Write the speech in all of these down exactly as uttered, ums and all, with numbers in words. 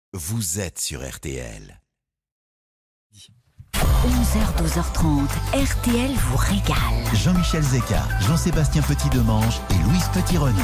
Vous êtes sur R T L. onze heures, douze heures trente, R T L vous régale. Jean-Michel Zeka, Jean-Sébastien Petit-Demange et Louise Petit-Renaud.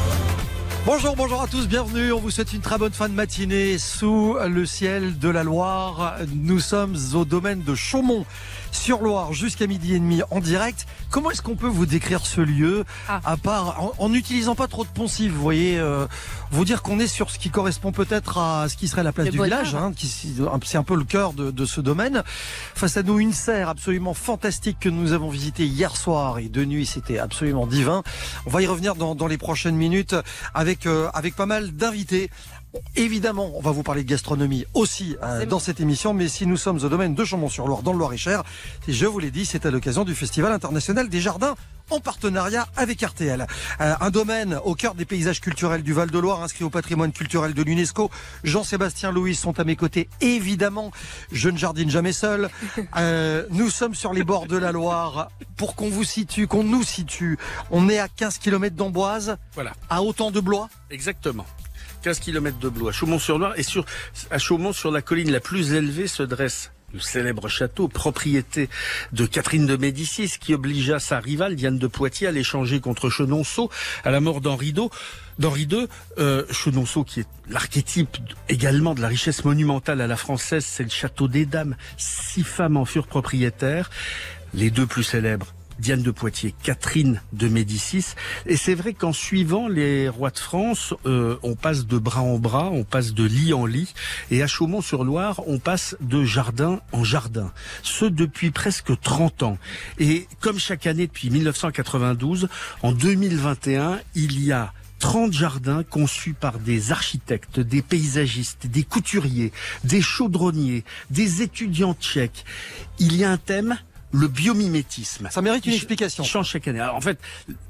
Bonjour, bonjour à tous, bienvenue. On vous souhaite une très bonne fin de matinée sous le ciel de la Loire. Nous sommes au domaine de Chaumont-sur-Loire jusqu'à midi et demi en direct. Comment est-ce qu'on peut vous décrire ce lieu, ah. à part en n'utilisant pas trop de poncifs, vous voyez, euh, vous dire qu'on est sur ce qui correspond peut-être à ce qui serait la place le du bonheur. village, hein, qui, c'est un peu le cœur de, de ce domaine. Face à nous, une serre absolument fantastique que nous avons visitée hier soir et de nuit, c'était absolument divin. On va y revenir dans, dans les prochaines minutes avec Avec, euh, avec pas mal d'invités. Évidemment, on va vous parler de gastronomie aussi euh, dans cette émission, mais si nous sommes au domaine de Chaumont-sur-Loire, dans le Loir-et-Cher, je vous l'ai dit, c'est à l'occasion du Festival international des jardins en partenariat avec R T L. Euh, un domaine au cœur des paysages culturels du Val-de-Loire, inscrit au patrimoine culturel de l'UNESCO. Jean-Sébastien Louis sont à mes côtés, évidemment. Je ne jardine jamais seul. Euh, nous sommes sur les bords de la Loire. Pour qu'on vous situe, qu'on nous situe, on est à quinze kilomètres d'Amboise, voilà. À autant de Blois. Exactement. quinze kilomètres de Blois, Chaumont-sur-Loire, et sur, à Chaumont, sur la colline la plus élevée, se dresse le célèbre château, propriété de Catherine de Médicis, qui obligea sa rivale, Diane de Poitiers, à l'échanger contre Chenonceau, à la mort d'Henri deux. D'Henri deux, euh, Chenonceau, qui est l'archétype également de la richesse monumentale à la française, c'est le château des Dames. Six femmes en furent propriétaires, les deux plus célèbres, Diane de Poitiers, Catherine de Médicis. Et c'est vrai qu'en suivant les rois de France, euh, on passe de bras en bras, on passe de lit en lit. Et à Chaumont-sur-Loire, on passe de jardin en jardin. Ce depuis presque trente ans. Et comme chaque année depuis mille neuf cent quatre-vingt-douze, en deux mille vingt et un, il y a trente jardins conçus par des architectes, des paysagistes, des couturiers, des chaudronniers, des étudiants tchèques. Il y a un thème, le biomimétisme. Ça mérite une explication. Il change chaque année. Alors, en fait,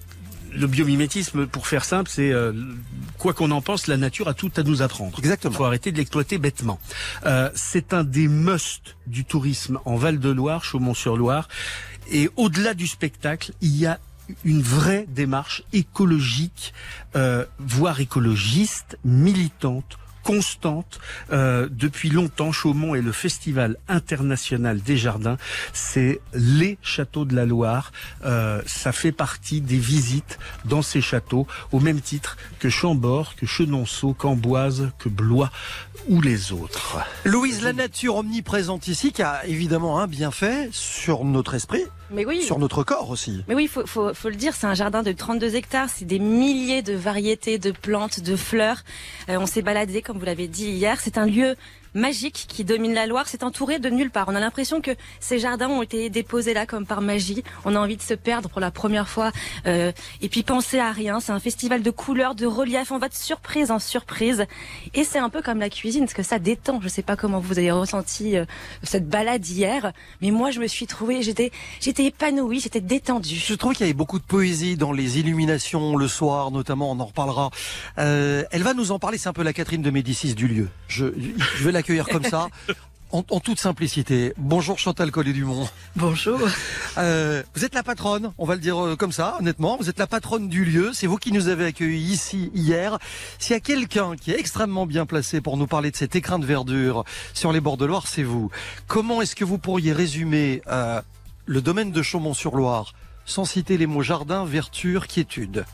le biomimétisme, pour faire simple, c'est euh, quoi qu'on en pense, la nature a tout à nous apprendre. Exactement. Il faut arrêter de l'exploiter bêtement. Euh, c'est un des musts du tourisme en Val-de-Loire, Chaumont-sur-Loire. Et au-delà du spectacle, il y a une vraie démarche écologique, euh, voire écologiste, militante, constante. Euh, depuis longtemps, Chaumont est le festival international des jardins. C'est les châteaux de la Loire. Euh, ça fait partie des visites dans ces châteaux, au même titre que Chambord, que Chenonceau, qu'Amboise, que Blois ou les autres. Louise, la nature omniprésente ici, qui a évidemment un bienfait sur notre esprit. Mais oui. Sur notre corps aussi. Mais oui, faut, faut, faut le dire, c'est un jardin de trente-deux hectares, c'est des milliers de variétés de plantes, de fleurs. Euh, on s'est baladé, comme vous l'avez dit hier, c'est un lieu magique qui domine la Loire, c'est entouré de nulle part. On a l'impression que ces jardins ont été déposés là comme par magie. On a envie de se perdre pour la première fois euh, et puis penser à rien. C'est un festival de couleurs, de relief. On va de surprise en surprise et c'est un peu comme la cuisine parce que ça détend. Je sais pas comment vous avez ressenti euh, cette balade hier, mais moi je me suis trouvée, j'étais, j'étais épanouie, j'étais détendue. Je trouve qu'il y avait beaucoup de poésie dans les illuminations le soir, notamment. On en reparlera. Euh, elle va nous en parler. C'est un peu la Catherine de Médicis du lieu. Je, je vais la accueillir comme ça, en, en toute simplicité. Bonjour Chantal Collet-Dumont. Bonjour. Euh, vous êtes la patronne, on va le dire euh, comme ça, honnêtement. Vous êtes la patronne du lieu. C'est vous qui nous avez accueillis ici hier. S'il y a quelqu'un qui est extrêmement bien placé pour nous parler de cet écrin de verdure sur les bords de Loire, c'est vous. Comment est-ce que vous pourriez résumer euh, le domaine de Chaumont-sur-Loire sans citer les mots jardin, verdure, quiétude?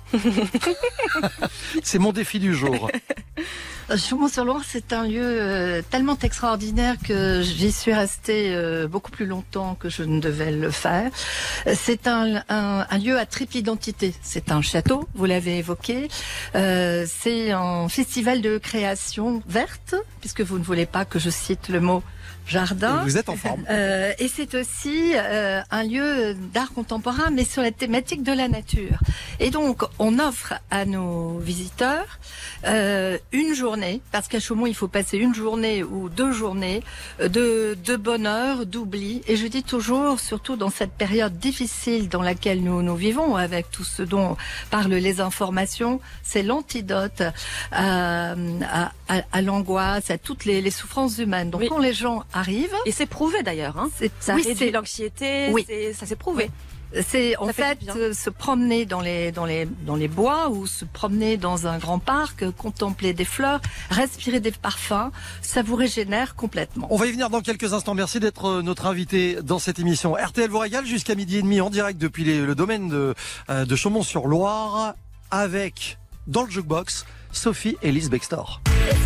C'est mon défi du jour. Chaumont-sur-Loire, c'est un lieu euh, tellement extraordinaire que j'y suis restée euh, beaucoup plus longtemps que je ne devais le faire. C'est un, un, un lieu à triple identité. C'est un château, vous l'avez évoqué. Euh, c'est un festival de création verte, puisque vous ne voulez pas que je cite le mot jardin. Vous êtes en forme. Euh, et c'est aussi euh, un lieu d'art contemporain, mais sur la thématique de la nature. Et donc, on offre à nos visiteurs euh, une journée, parce qu'à Chaumont, il faut passer une journée ou deux journées de, de bonheur, d'oubli. Et je dis toujours, surtout dans cette période difficile dans laquelle nous nous vivons, avec tout ce dont parlent les informations, c'est l'antidote à, à, à, à l'angoisse, à toutes les, les souffrances humaines. Donc, oui. Quand les gens arrivent... Et c'est prouvé d'ailleurs, hein. C'est, ça oui, réduit c'est... l'anxiété, oui. c'est, ça s'est prouvé. Oui. C'est en Ça fait fait du bien. euh, se promener dans les dans les dans les bois ou se promener dans un grand parc, euh, contempler des fleurs, respirer des parfums, ça vous régénère complètement. On va y venir dans quelques instants. Merci d'être euh, notre invité dans cette émission. R T L vous régale jusqu'à midi et demi en direct depuis les- le domaine de, euh, de Chaumont-sur-Loire avec, dans le jukebox, Sophie Elise Bextor.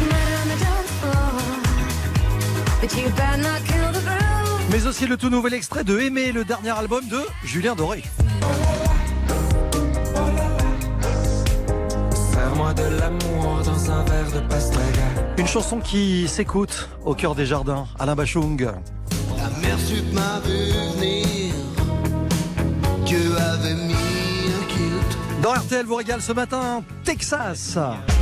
Mais aussi le tout nouvel extrait de Aimer, le dernier album de Julien Doré. Serre-moi de l'amour dans un verre de pastèque. Une chanson qui s'écoute au cœur des jardins. Alain Bachung. La mer sup m'a vu venir. Dieu avait mis un kilt. Dans R T L vous régale ce matin, Texas.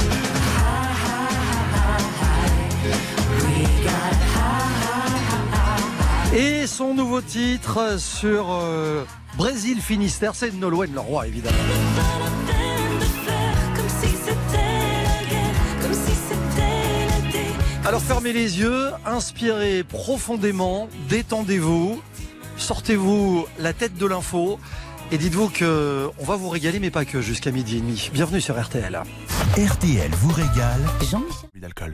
Et son nouveau titre sur euh, Brésil Finistère, c'est Nolwenn Leroy évidemment. Alors fermez les yeux, inspirez profondément, détendez-vous, sortez-vous la tête de l'info et dites-vous que on va vous régaler mais pas que jusqu'à midi et demi. Bienvenue sur R T L. R T L vous régale. Jean-Michel D'alcool.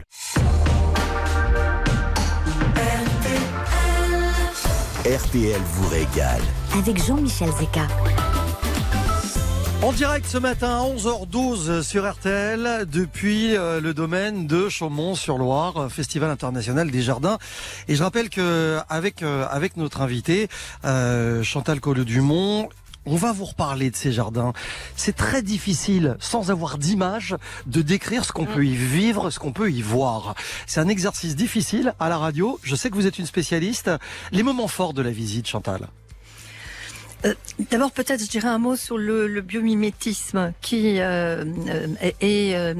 R T L vous régale. avec Jean-Michel Zeka. En direct ce matin à onze heures douze sur R T L depuis euh, le domaine de Chaumont-sur-Loire, Festival international des jardins. Et je rappelle que avec euh, avec notre invité euh, Chantal Collot-Dumont, on va vous reparler de ces jardins. C'est très difficile, sans avoir d'image, de décrire ce qu'on peut y vivre, ce qu'on peut y voir. C'est un exercice difficile à la radio. Je sais que vous êtes une spécialiste. Les moments forts de la visite, Chantal. Euh, D'abord, peut-être, je dirais un mot sur le, le biomimétisme qui euh, euh, est, est, euh,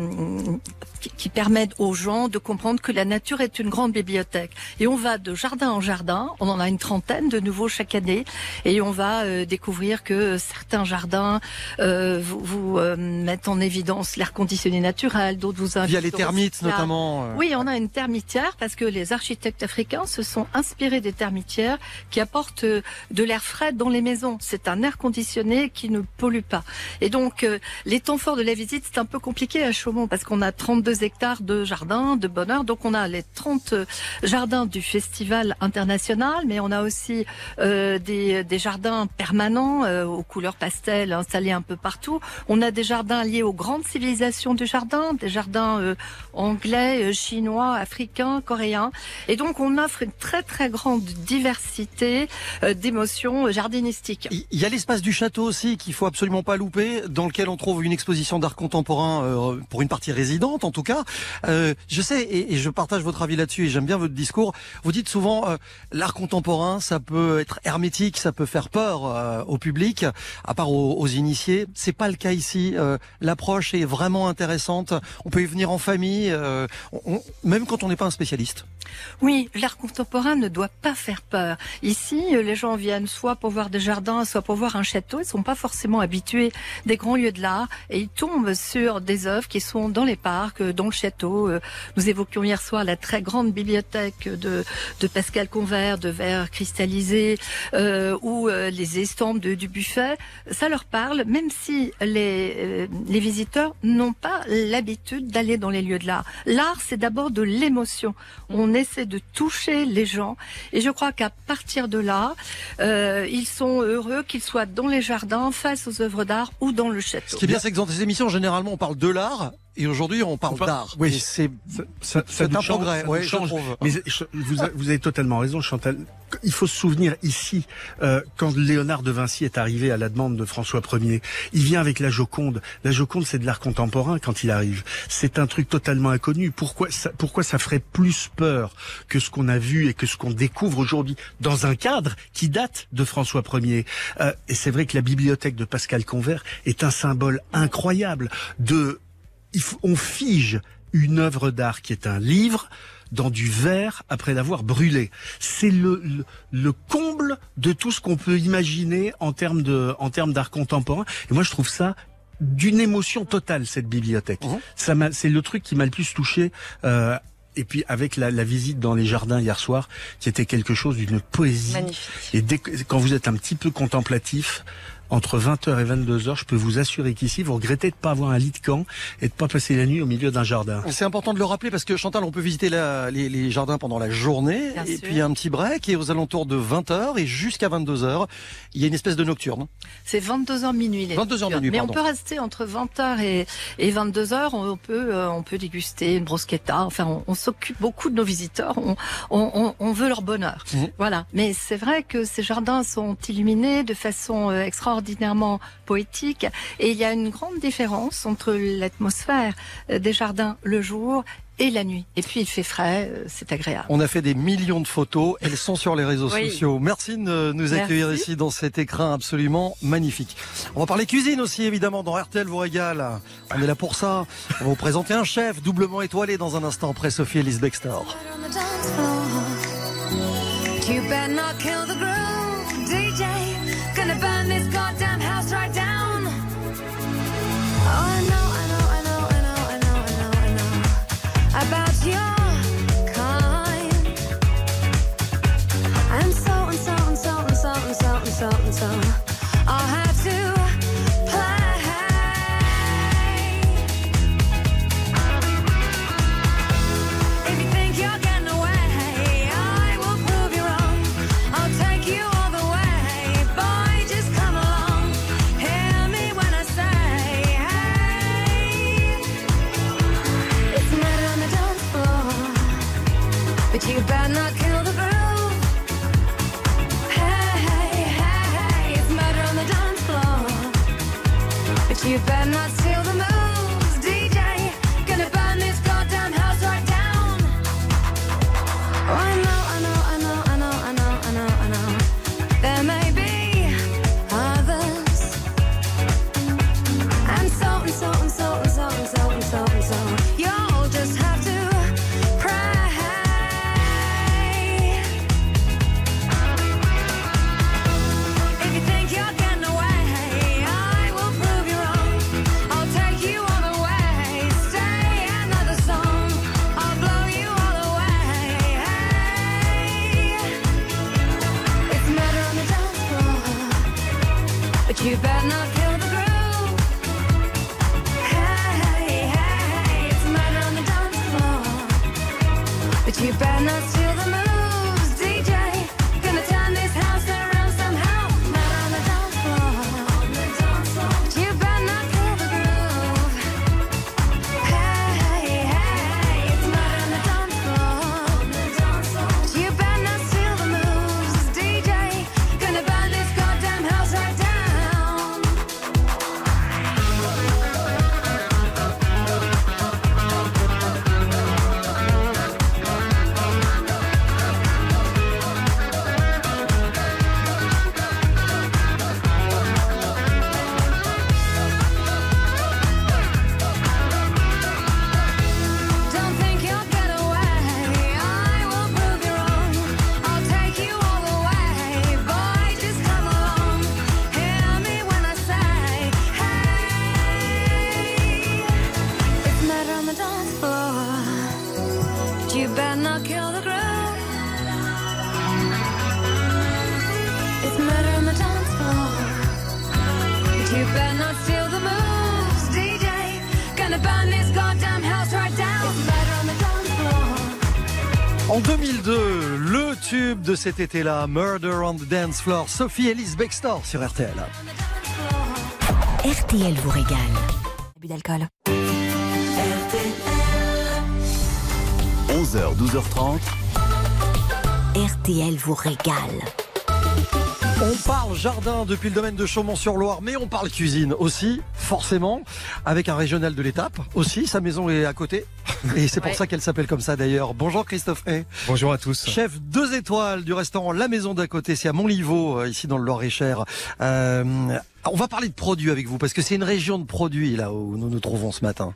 qui, qui permet aux gens de comprendre que la nature est une grande bibliothèque. Et on va de jardin en jardin, on en a une trentaine de nouveaux chaque année, et on va euh, découvrir que certains jardins euh, vous, vous euh, mettent en évidence l'air conditionné naturel, d'autres vous invitent Via les au termites recyclage. notamment. euh. Oui, on a une termitière parce que les architectes africains se sont inspirés des termitières qui apportent euh, de l'air frais dans les maisons. C'est un air conditionné qui ne pollue pas. Et donc, euh, les temps forts de la visite, c'est un peu compliqué à Chaumont parce qu'on a trente-deux hectares de jardins, de bonheur. Donc, on a les trente jardins du Festival international, mais on a aussi euh, des, des jardins permanents euh, aux couleurs pastel installés un peu partout. On a des jardins liés aux grandes civilisations du jardin, des jardins euh, anglais, euh, chinois, africains, coréens. Et donc, on offre une très, très grande diversité euh, d'émotions euh, jardinistiques. Il y a l'espace du château aussi qu'il faut absolument pas louper, dans lequel on trouve une exposition d'art contemporain euh, pour une partie résidente en tout cas. Euh, je sais et, et je partage votre avis là-dessus et j'aime bien votre discours. Vous dites souvent euh, l'art contemporain, ça peut être hermétique, ça peut faire peur euh, au public, à part aux, aux initiés. C'est pas le cas ici. Euh, L'approche est vraiment intéressante. On peut y venir en famille, euh, on, même quand on n'est pas un spécialiste. Oui, l'art contemporain ne doit pas faire peur. Ici, les gens viennent soit pour voir des jardins, soit pour voir un château. Ils sont pas forcément habitués des grands lieux de l'art et ils tombent sur des œuvres qui sont dans les parcs, dans le château. Nous évoquions hier soir la très grande bibliothèque de, de Pascal Convert, de verre cristallisé, euh, ou euh, les estampes de, du buffet. Ça leur parle, même si les, euh, les visiteurs n'ont pas l'habitude d'aller dans les lieux de l'art. L'art, c'est d'abord de l'émotion. On essaie de toucher les gens et je crois qu'à partir de là, euh, ils sont heureux qu'ils soient dans les jardins, face aux œuvres d'art ou dans le château. Ce qui est bien, c'est que dans ces émissions, généralement, on parle de l'art. Et aujourd'hui, on parle On parle- d'art. oui. Et c'est Ça, ça, ça c'est nous un change, progrès. ça nous Ouais, je change. trouve. Mais je- vous, a- vous avez totalement raison, Chantal. Il faut se souvenir ici, euh, quand Léonard de Vinci est arrivé à la demande de François Ier, il vient avec la Joconde. La Joconde, c'est de l'art contemporain quand il arrive. C'est un truc totalement inconnu. Pourquoi ça, pourquoi ça ferait plus peur que ce qu'on a vu et que ce qu'on découvre aujourd'hui dans un cadre qui date de François Ier? Euh, et c'est vrai que la bibliothèque de Pascal Convert est un symbole incroyable de il faut, on fige une œuvre d'art qui est un livre dans du verre après l'avoir brûlé. C'est le, le, le comble de tout ce qu'on peut imaginer en termes de, en termes d'art contemporain. Et moi, je trouve ça d'une émotion totale, cette bibliothèque. Mmh. Ça m'a, c'est le truc qui m'a le plus touché. Euh, Et puis avec la, la visite dans les jardins hier soir, qui était quelque chose d'une poésie. Magnifique. Et dès que, quand vous êtes un petit peu contemplatif, entre vingt heures et vingt-deux heures, je peux vous assurer qu'ici, vous regrettez de pas avoir un lit de camp et de pas passer la nuit au milieu d'un jardin. C'est important de le rappeler parce que Chantal, on peut visiter la, les, les jardins pendant la journée. Bien et sûr. puis il y a un petit break et aux alentours de vingt heures et jusqu'à vingt-deux heures, il y a une espèce de nocturne. C'est vingt-deux heures minuit. Les vingt-deux heures minuit, Mais pardon. on peut rester entre vingt heures et, et vingt-deux heures. On peut, euh, on peut déguster une bruschetta. Enfin, on, on s'occupe beaucoup de nos visiteurs. On, on, on, on veut leur bonheur. Mmh. Voilà. Mais c'est vrai que ces jardins sont illuminés de façon euh, extraordinairement poétique. Et il y a une grande différence entre l'atmosphère euh, des jardins le jour et la nuit. Et puis il fait frais, euh, c'est agréable. On a fait des millions de photos, elles sont sur les réseaux Oui. sociaux. Merci de nous accueillir Merci. ici dans cet écrin absolument magnifique. On va parler cuisine aussi évidemment dans R T L vous régale. On est là pour ça. On va vous présenter un chef doublement étoilé dans un instant après Sophie Ellis Bextor. You better not kill the groove, D J. Gonna burn this goddamn house right down. Oh, I know, I know, I know, I know, I know, I know, I know about your kind. And so and so and so and so and so and so and so. I'll have to play. If you think you're getting away, I will prove you wrong. I'll take you all the way. Boy, just come along. Hear me when I say, hey. It's murder on the dance floor, but you better not kill the groove. Hey, hey, hey, it's murder on the dance floor, but you better not steal the moves, D J. Gonna burn this goddamn house right down. Oh, I know, I know, I know, I know, I know, I know, I know. There may be others. And so and so and so and so and so and so and so. You'll just have to pray. If you think you're getting away, I will prove you wrong. I'll take you all the way. Stay another song. I'll blow you all away. Hey. It's murder on the dance floor, but you better not kill the groove. Hey, hey, hey, it's murder on the dance floor, but you better not steal the moves, D J. Gonna turn this house around somehow. Murder on the dance floor, but you better not kill the groove. Hey, hey, hey, it's murder on the dance floor, but you better not steal the moves, D J. Gonna burn this goddamn house right down. Don't think you'll get away. I will prove you wrong. I'll take you all the way. Boy, just come along. Hear me when I say, hey. It's murder on the dance floor, but you better not kill the groove. It's murder on the dance floor, but you better not steal the moves, D J. Gonna burn this goddamn house right down. It's murder on the dance floor. En deux mille deux, le tube de cet été-là, Murder on the Dance Floor, Sophie Ellis Bextor sur R T L. R T L vous régale. Abus d'alcool. onze heures, douze heures trente. R T L vous régale. On parle jardin depuis le domaine de Chaumont-sur-Loire, mais on parle cuisine aussi, forcément, avec un régional de l'étape aussi. Sa maison est à côté, et c'est pour Ouais. ça qu'elle s'appelle comme ça d'ailleurs. Bonjour Christophe Hay, Bonjour à tous. chef deux étoiles du restaurant La Maison d'à côté, c'est à Montlivaud, euh, ici dans le Loir-et-Cher. Euh, on va parler de produits avec vous, parce que c'est une région de produits là où nous nous trouvons ce matin.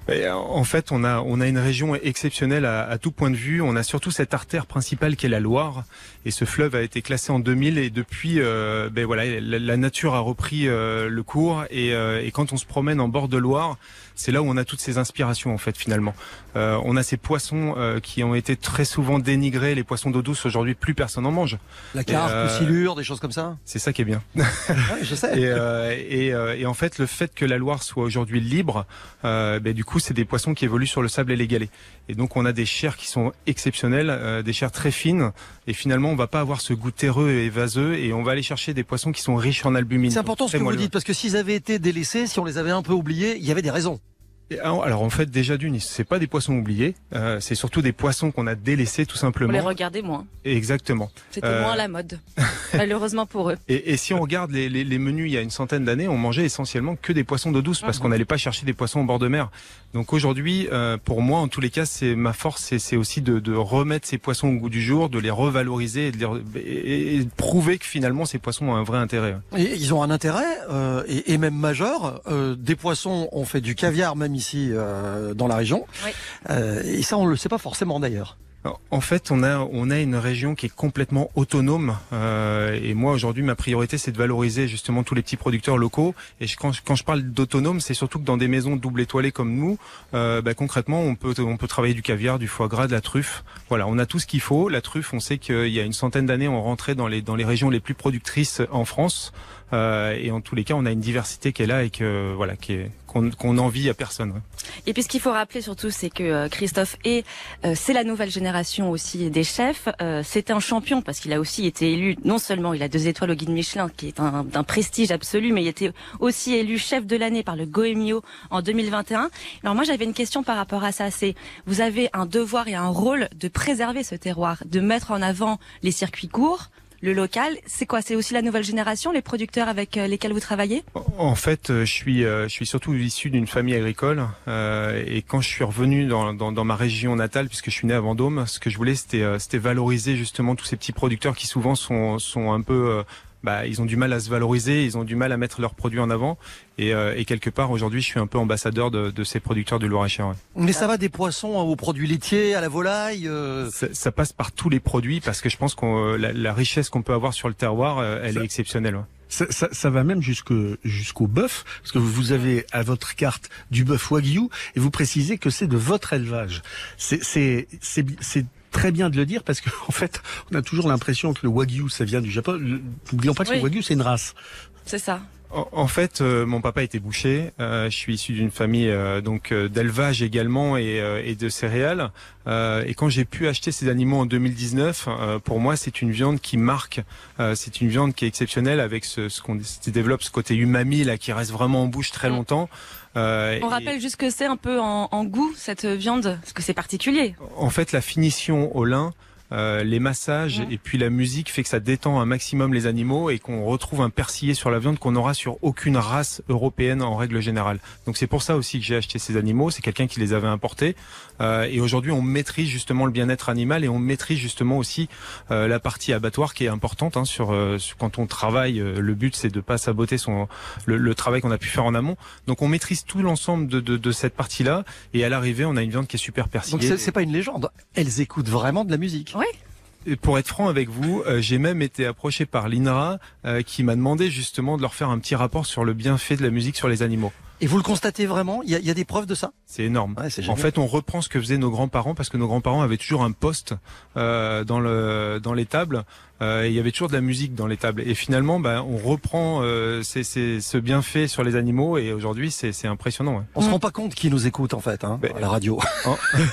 Et en fait, on a on a une région exceptionnelle à, à tout point de vue. On a surtout cette artère principale qui est la Loire, et ce fleuve a été classé en deux mille. Et depuis, euh, ben voilà, la, la nature a repris euh, le cours. Et, euh, et quand on se promène en bord de Loire, c'est là où on a toutes ces inspirations en fait finalement. Euh, on a ces poissons euh, qui ont été très souvent dénigrés, les poissons d'eau douce. Aujourd'hui, plus personne n'en mange. La carpe, euh, le silure, des choses comme ça. C'est ça qui est bien. Ouais, je sais. Et, euh, et, euh, et en fait, le fait que la Loire soit aujourd'hui libre, euh, ben, du coup, c'est des poissons qui évoluent sur le sable et les galets. Et donc, on a des chairs qui sont exceptionnelles, euh, des chairs très fines. Et finalement, on va pas avoir ce goût terreux et vaseux. Et on va aller chercher des poissons qui sont riches en albumine. C'est important ce que vous moelleux. dites, parce que s'ils avaient été délaissés, si on les avait un peu oubliés, il y avait des raisons. Alors en fait, déjà d'une, c'est pas des poissons oubliés, euh, c'est surtout des poissons qu'on a délaissés tout simplement. On les regardait moins. Exactement. C'était Euh, moins à la mode, malheureusement pour eux. Et, et si on regarde les, les, les menus il y a une centaine d'années, on mangeait essentiellement que des poissons d'eau douce parce Mhm. qu'on n'allait pas chercher des poissons au bord de mer. Donc aujourd'hui, euh, pour moi, en tous les cas, c'est ma force, c'est, c'est aussi de, de remettre ces poissons au goût du jour, de les revaloriser et de, les re- et, et de prouver que finalement ces poissons ont un vrai intérêt. Et ils ont un intérêt, euh, et, et même majeur. Euh, des poissons, on fait du caviar même ici euh, dans la région. Oui. Euh, et ça, on le sait pas forcément d'ailleurs. Alors, en fait, on a on a une région qui est complètement autonome, euh, et moi aujourd'hui ma priorité c'est de valoriser justement tous les petits producteurs locaux. Et je, quand, je, quand je parle d'autonome, c'est surtout que dans des maisons double étoilées comme nous, euh, bah, concrètement on peut on peut travailler du caviar, du foie gras, de la truffe. Voilà, on a tout ce qu'il faut. La truffe, on sait qu'il y a une centaine d'années, on rentrait dans les dans les régions les plus productrices en France. Euh, et en tous les cas, on a une diversité qui est là et que voilà, qui est qu'on qu'on envie à personne. Ouais. Et puis ce qu'il faut rappeler surtout, c'est que euh, Christophe Hey, euh, c'est la nouvelle génération aussi des chefs. Euh, c'est un champion parce qu'il a aussi été élu, non seulement il a deux étoiles au guide Michelin, qui est un, d'un prestige absolu, mais il était aussi élu chef de l'année par le Goemio en deux mille vingt et un. Alors moi j'avais une question par rapport à ça, c'est vous avez un devoir et un rôle de préserver ce terroir, de mettre en avant les circuits courts, le local. C'est quoi? C'est aussi la nouvelle génération, les producteurs avec euh, lesquels vous travaillez? En fait, euh, je suis, euh, je suis surtout issu d'une famille agricole, euh, et quand je suis revenu dans, dans, dans ma région natale, puisque je suis né à Vendôme, ce que je voulais, c'était, euh, c'était valoriser justement tous ces petits producteurs qui souvent sont, sont un peu, euh, bah, ils ont du mal à se valoriser, ils ont du mal à mettre leurs produits en avant, et, euh, et quelque part aujourd'hui, je suis un peu ambassadeur de, de ces producteurs du Loir-et-Cher. Ouais. Mais ça va des poissons aux produits laitiers, à la volaille. Euh... Ça, ça passe par tous les produits parce que je pense que la, la richesse qu'on peut avoir sur le terroir, euh, elle Ça- est exceptionnelle. Ouais. Ça, ça, ça va même jusque jusqu'au bœuf, parce que vous avez à votre carte du bœuf wagyu et vous précisez que c'est de votre élevage. C'est c'est c'est c'est très bien de le dire parce que en fait, on a toujours l'impression que le wagyu ça vient du Japon. Le- N'oublions pas que Oui. le wagyu c'est une race. C'est ça. En, en fait, euh, mon papa était boucher. Euh, je suis issu d'une famille euh, donc euh, d'élevage également et, euh, et de céréales. Euh, et quand j'ai pu acheter ces animaux en deux mille dix-neuf, euh, pour moi, c'est une viande qui marque. Euh, c'est une viande qui est exceptionnelle avec ce, ce qu'on se développe, ce côté umami là qui reste vraiment en bouche très Mm. longtemps. Euh, On et- rappelle juste que c'est un peu en, en goût cette viande, parce que c'est particulier. En fait, la finition au lin, euh, les massages Ouais. et puis la musique fait que ça détend un maximum les animaux et qu'on retrouve un persillé sur la viande qu'on n'aura sur aucune race européenne en règle générale. Donc c'est pour ça aussi que j'ai acheté ces animaux. C'est quelqu'un qui les avait importés. Euh, et aujourd'hui, on maîtrise justement le bien-être animal et on maîtrise justement aussi euh, la partie abattoir qui est importante. Hein, sur, euh, sur- quand on travaille, euh, le but c'est de pas saboter son le, le travail qu'on a pu faire en amont. Donc on maîtrise tout l'ensemble de, de, de cette partie-là. Et à l'arrivée, on a une viande qui est super persillée. Donc c'est, c'est pas une légende. Elles écoutent vraiment de la musique. Oui. Et pour être franc avec vous, euh, j'ai même été approché par l'I N R A euh, qui m'a demandé justement de leur faire un petit rapport sur le bienfait de la musique sur les animaux. Et vous le constatez vraiment? Il y a, il y a des preuves de ça? C'est énorme. Ouais, c'est En génial. fait, on reprend ce que faisaient nos grands-parents parce que nos grands-parents avaient toujours un poste euh, dans le dans l'étable. Euh, et il y avait toujours de la musique dans l'étable. Et finalement, bah, on reprend euh, ces, ces, ce bienfait sur les animaux. Et aujourd'hui, c'est, c'est impressionnant. Ouais. On se rend pas compte qui nous écoute en fait, hein, Ben, à la radio. En,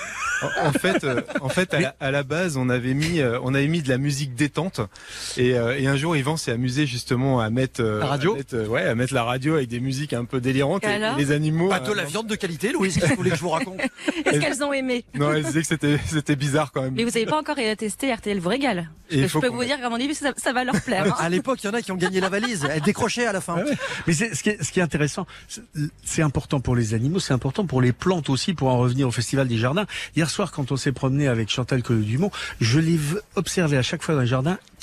en fait, euh, en fait, à la, à la base, on avait mis, euh, on avait mis de la musique détente. Et, euh, et un jour, Yvan s'est amusé justement à mettre euh, La radio à mettre, euh, ouais, à mettre la radio avec des musiques un peu délirantes. Et Et, alors et les animaux. Pas de euh, la viande de qualité, Louise, qu'est-ce que vous voulez que je vous raconte? Est-ce qu'elles ont aimé? Non, elle disait que c'était, c'était bizarre quand même. Mais vous n'avez pas encore testé R T L vous régale. Et il Je faut peux qu'on- vous dire qu'à mon avis, ça, ça va leur plaire. hein. À l'époque, il y en a qui ont gagné la valise. Elles décrochaient à la fin. Ouais, ouais. Mais c'est, ce, qui est, ce qui est intéressant, c'est, c'est important pour les animaux, c'est important pour les plantes aussi, pour en revenir au Festival des Jardins. Hier soir, quand on s'est promené avec Chantal Collot-Dumont, je l'ai v- observé à chaque fois dans les jardins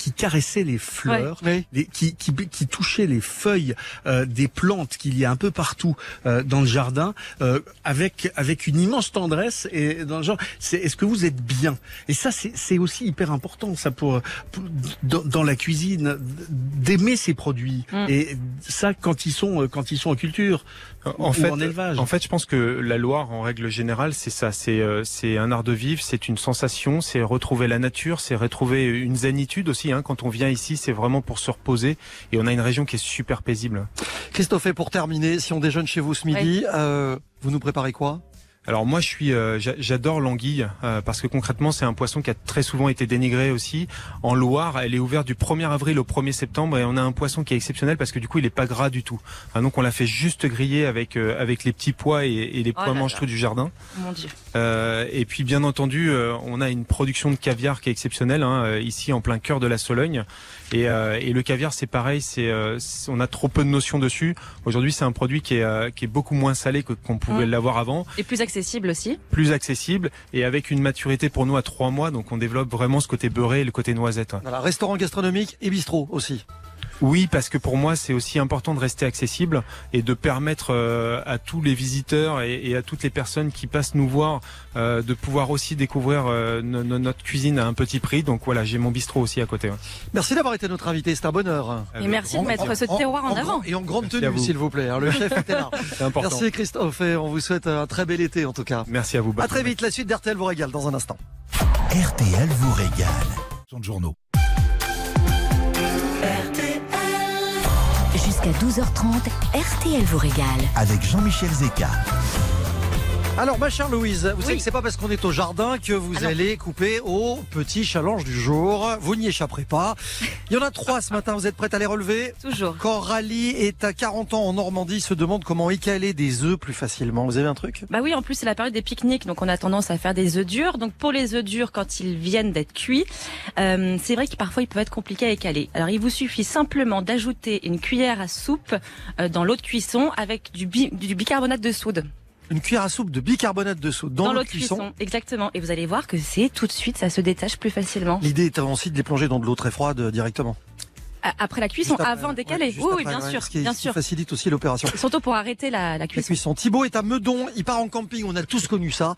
qui caressait les fleurs, Ouais. les- qui, qui, qui touchait les feuilles euh, des plantes qu'il y a un peu partout euh, dans le jardin, euh, avec avec une immense tendresse et dans le genre, c'est est-ce que vous êtes bien? Et ça, c'est c'est aussi hyper important, ça pour, pour dans, dans la cuisine, d'aimer ces produits. Mm. Et ça, quand ils sont quand ils sont en culture. En Ou fait, en élevage. en fait, je pense que la Loire, en règle générale, c'est ça. C'est euh, c'est un art de vivre, c'est une sensation, c'est retrouver la nature, c'est retrouver une zénitude aussi. Hein. Quand on vient ici, c'est vraiment pour se reposer. Et on a une région qui est super paisible. Christophe, et pour terminer, si on déjeune chez vous ce midi, euh, vous nous préparez quoi? Alors moi, je suis, euh, j'a- j'adore l'anguille euh, parce que concrètement, c'est un poisson qui a très souvent été dénigré aussi. En Loire, elle est ouverte du premier avril au premier septembre et on a un poisson qui est exceptionnel parce que du coup, il est pas gras du tout. Hein, donc on l'a fait juste griller avec euh, avec les petits pois et, et les Oh pois là là. mange-tout du jardin. Mon Dieu. Euh, et puis bien entendu, euh, on a une production de caviar qui est exceptionnelle hein, euh, ici en plein cœur de la Sologne. Et, euh, et le caviar, c'est pareil, c'est euh, c'est- on a trop peu de notions dessus. Aujourd'hui, c'est un produit qui est euh, qui est beaucoup moins salé que qu'on pouvait Mmh. l'avoir avant, Et plus accessible aussi. plus accessible et avec une maturité pour nous à trois mois. Donc on développe vraiment ce côté beurré et le côté noisette. Voilà, restaurant gastronomique et bistrot aussi. Oui, parce que pour moi, c'est aussi important de rester accessible et de permettre euh, à tous les visiteurs et, et à toutes les personnes qui passent nous voir euh, de pouvoir aussi découvrir euh, no- no- notre cuisine à un petit prix. Donc voilà, j'ai mon bistrot aussi à côté. Ouais. Merci d'avoir été notre invité, c'est un bonheur. Et merci de mettre ce terroir en avant. grand- Et en grande Merci à tenue, vous. s'il vous plaît. hein, Le chef était là. C'est important. Merci Christophe, et on vous souhaite un très bel été en tout cas. Merci à vous. À très vite, la suite d'R T L vous régale dans un instant. R T L vous régale. Son journaux. Jusqu'à douze heures trente, R T L vous régale. Avec Jean-Michel Zeka. Alors ma chère Louise, vous savez Oui. que c'est pas parce qu'on est au jardin que vous Ah non. allez couper au petit challenge du jour. Vous n'y échapperez pas. Il y en a trois ce matin, vous êtes prête à les relever? Toujours. Coralie est à quarante ans en Normandie, se demande comment écaler des œufs plus facilement. Vous avez un truc? Bah oui, en plus c'est la période des pique-niques, donc on a tendance à faire des œufs durs. Donc pour les œufs durs, quand ils viennent d'être cuits, euh, c'est vrai que parfois ils peuvent être compliqués à écaler. Alors il vous suffit simplement d'ajouter une cuillère à soupe euh, dans l'eau de cuisson avec du, bi- du bicarbonate de soude. Une cuillère à soupe de bicarbonate de soude dans, l'eau l'eau de cuisson. Exactement. Et vous allez voir que c'est tout de suite, ça se détache plus facilement. L'idée est aussi de les plonger dans de l'eau très froide euh, directement. A- Après la cuisson, Juste après, avant d'écaler. ouais, juste oui, oui, après, bien ouais, sûr, ce qui, bien ce qui sûr. facilite aussi l'opération. Surtout pour arrêter la, la La cuisson. cuisson. Thibaut est à Meudon, il part en camping, on a tous connu ça,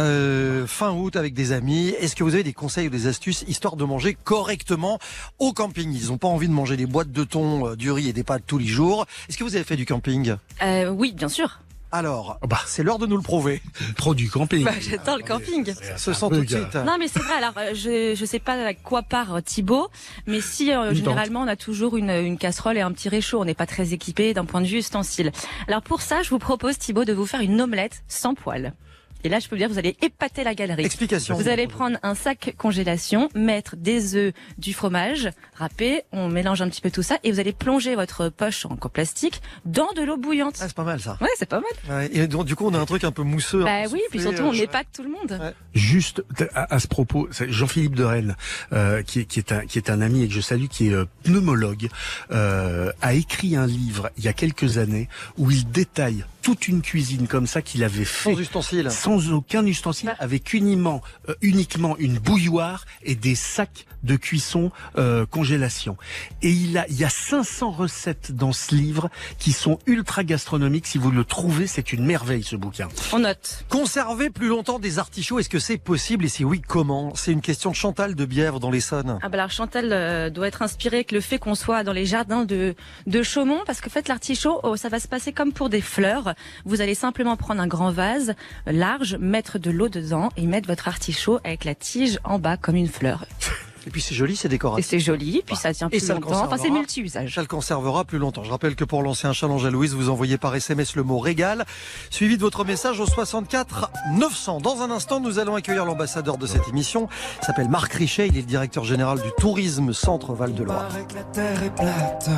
euh, fin août avec des amis. Est-ce que vous avez des conseils ou des astuces histoire de manger correctement au camping? Ils n'ont pas envie de manger des boîtes de thon, euh, du riz et des pâtes tous les jours. Est-ce que vous avez fait du camping? Euh, oui, bien sûr. Alors, bah. c'est l'heure de nous le prouver. Trop du camping. Bah, j'adore le camping. Se sent tout de suite. Non, mais c'est vrai. Alors, euh, je je sais pas à quoi part euh, Thibaut, mais si euh, Une généralement on a toujours une une casserole et un petit réchaud, on n'est pas très équipé d'un point de vue ustensile. Alors pour ça, je vous propose Thibaut de vous faire une omelette sans poêle. Et là, je peux dire, vous allez épater la galerie. Explication. Vous allez prendre un sac congélation, mettre des œufs, du fromage, râpé, on mélange un petit peu tout ça et vous allez plonger votre poche en plastique dans de l'eau bouillante. Ah, c'est pas mal ça. Ouais, c'est pas mal. Ouais, et donc, du coup, on a un truc un peu mousseux. Bah un peu oui, puis soufflé, surtout, on euh, épate tout le monde. Ouais. Juste à, à ce propos, c'est Jean-Philippe de Rennes, euh, qui, est, qui est un qui est un ami et que je salue, qui est euh, pneumologue, euh, a écrit un livre il y a quelques années où il détaille toute une cuisine comme ça qu'il avait fait Sans ustensile. sans aucun ustensile, avec uniquement euh, uniquement une bouilloire et des sacs de cuisson euh, congélation. Et il a il y a cinq cents recettes dans ce livre qui sont ultra gastronomiques. Si vous le trouvez, c'est une merveille ce bouquin. On note. Conserver plus longtemps des artichauts, est-ce que c'est possible? Et si oui, comment? C'est une question de Chantal de Bièvre dans l'Essonne. Ah bah alors Chantal euh, doit être inspirée avec le fait qu'on soit dans les jardins de, de Chaumont, parce que en fait l'artichaut, oh, ça va se passer comme pour des fleurs. Vous allez simplement prendre un grand vase euh, large, mettre de l'eau dedans et mettre votre artichaut avec la tige en bas comme une fleur. Et puis c'est joli, c'est Et décoratif. c'est joli, puis ça tient Et plus ça le longtemps. Enfin, c'est conservera. multi-usage. Ça le conservera plus longtemps. Je rappelle que pour lancer un challenge à Louise, vous envoyez par S M S le mot régal, suivi de votre message au soixante-quatre neuf cents. Dans un instant, nous allons accueillir l'ambassadeur de cette émission. Il s'appelle Marc Richet, il est le directeur général du tourisme Centre Val-de-Loire. Paraît que la terre est plate,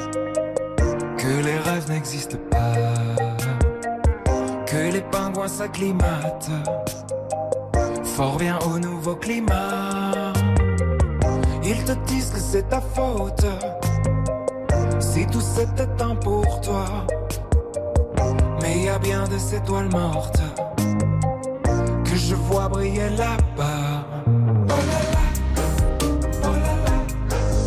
que les rêves n'existent pas, que les pingouins s'acclimatent fort bien au nouveau climat. Ils te disent que c'est ta faute si tout c'était un pour toi. Mais y a bien des étoiles mortes que je vois briller là-bas. Oh là là, oh là là,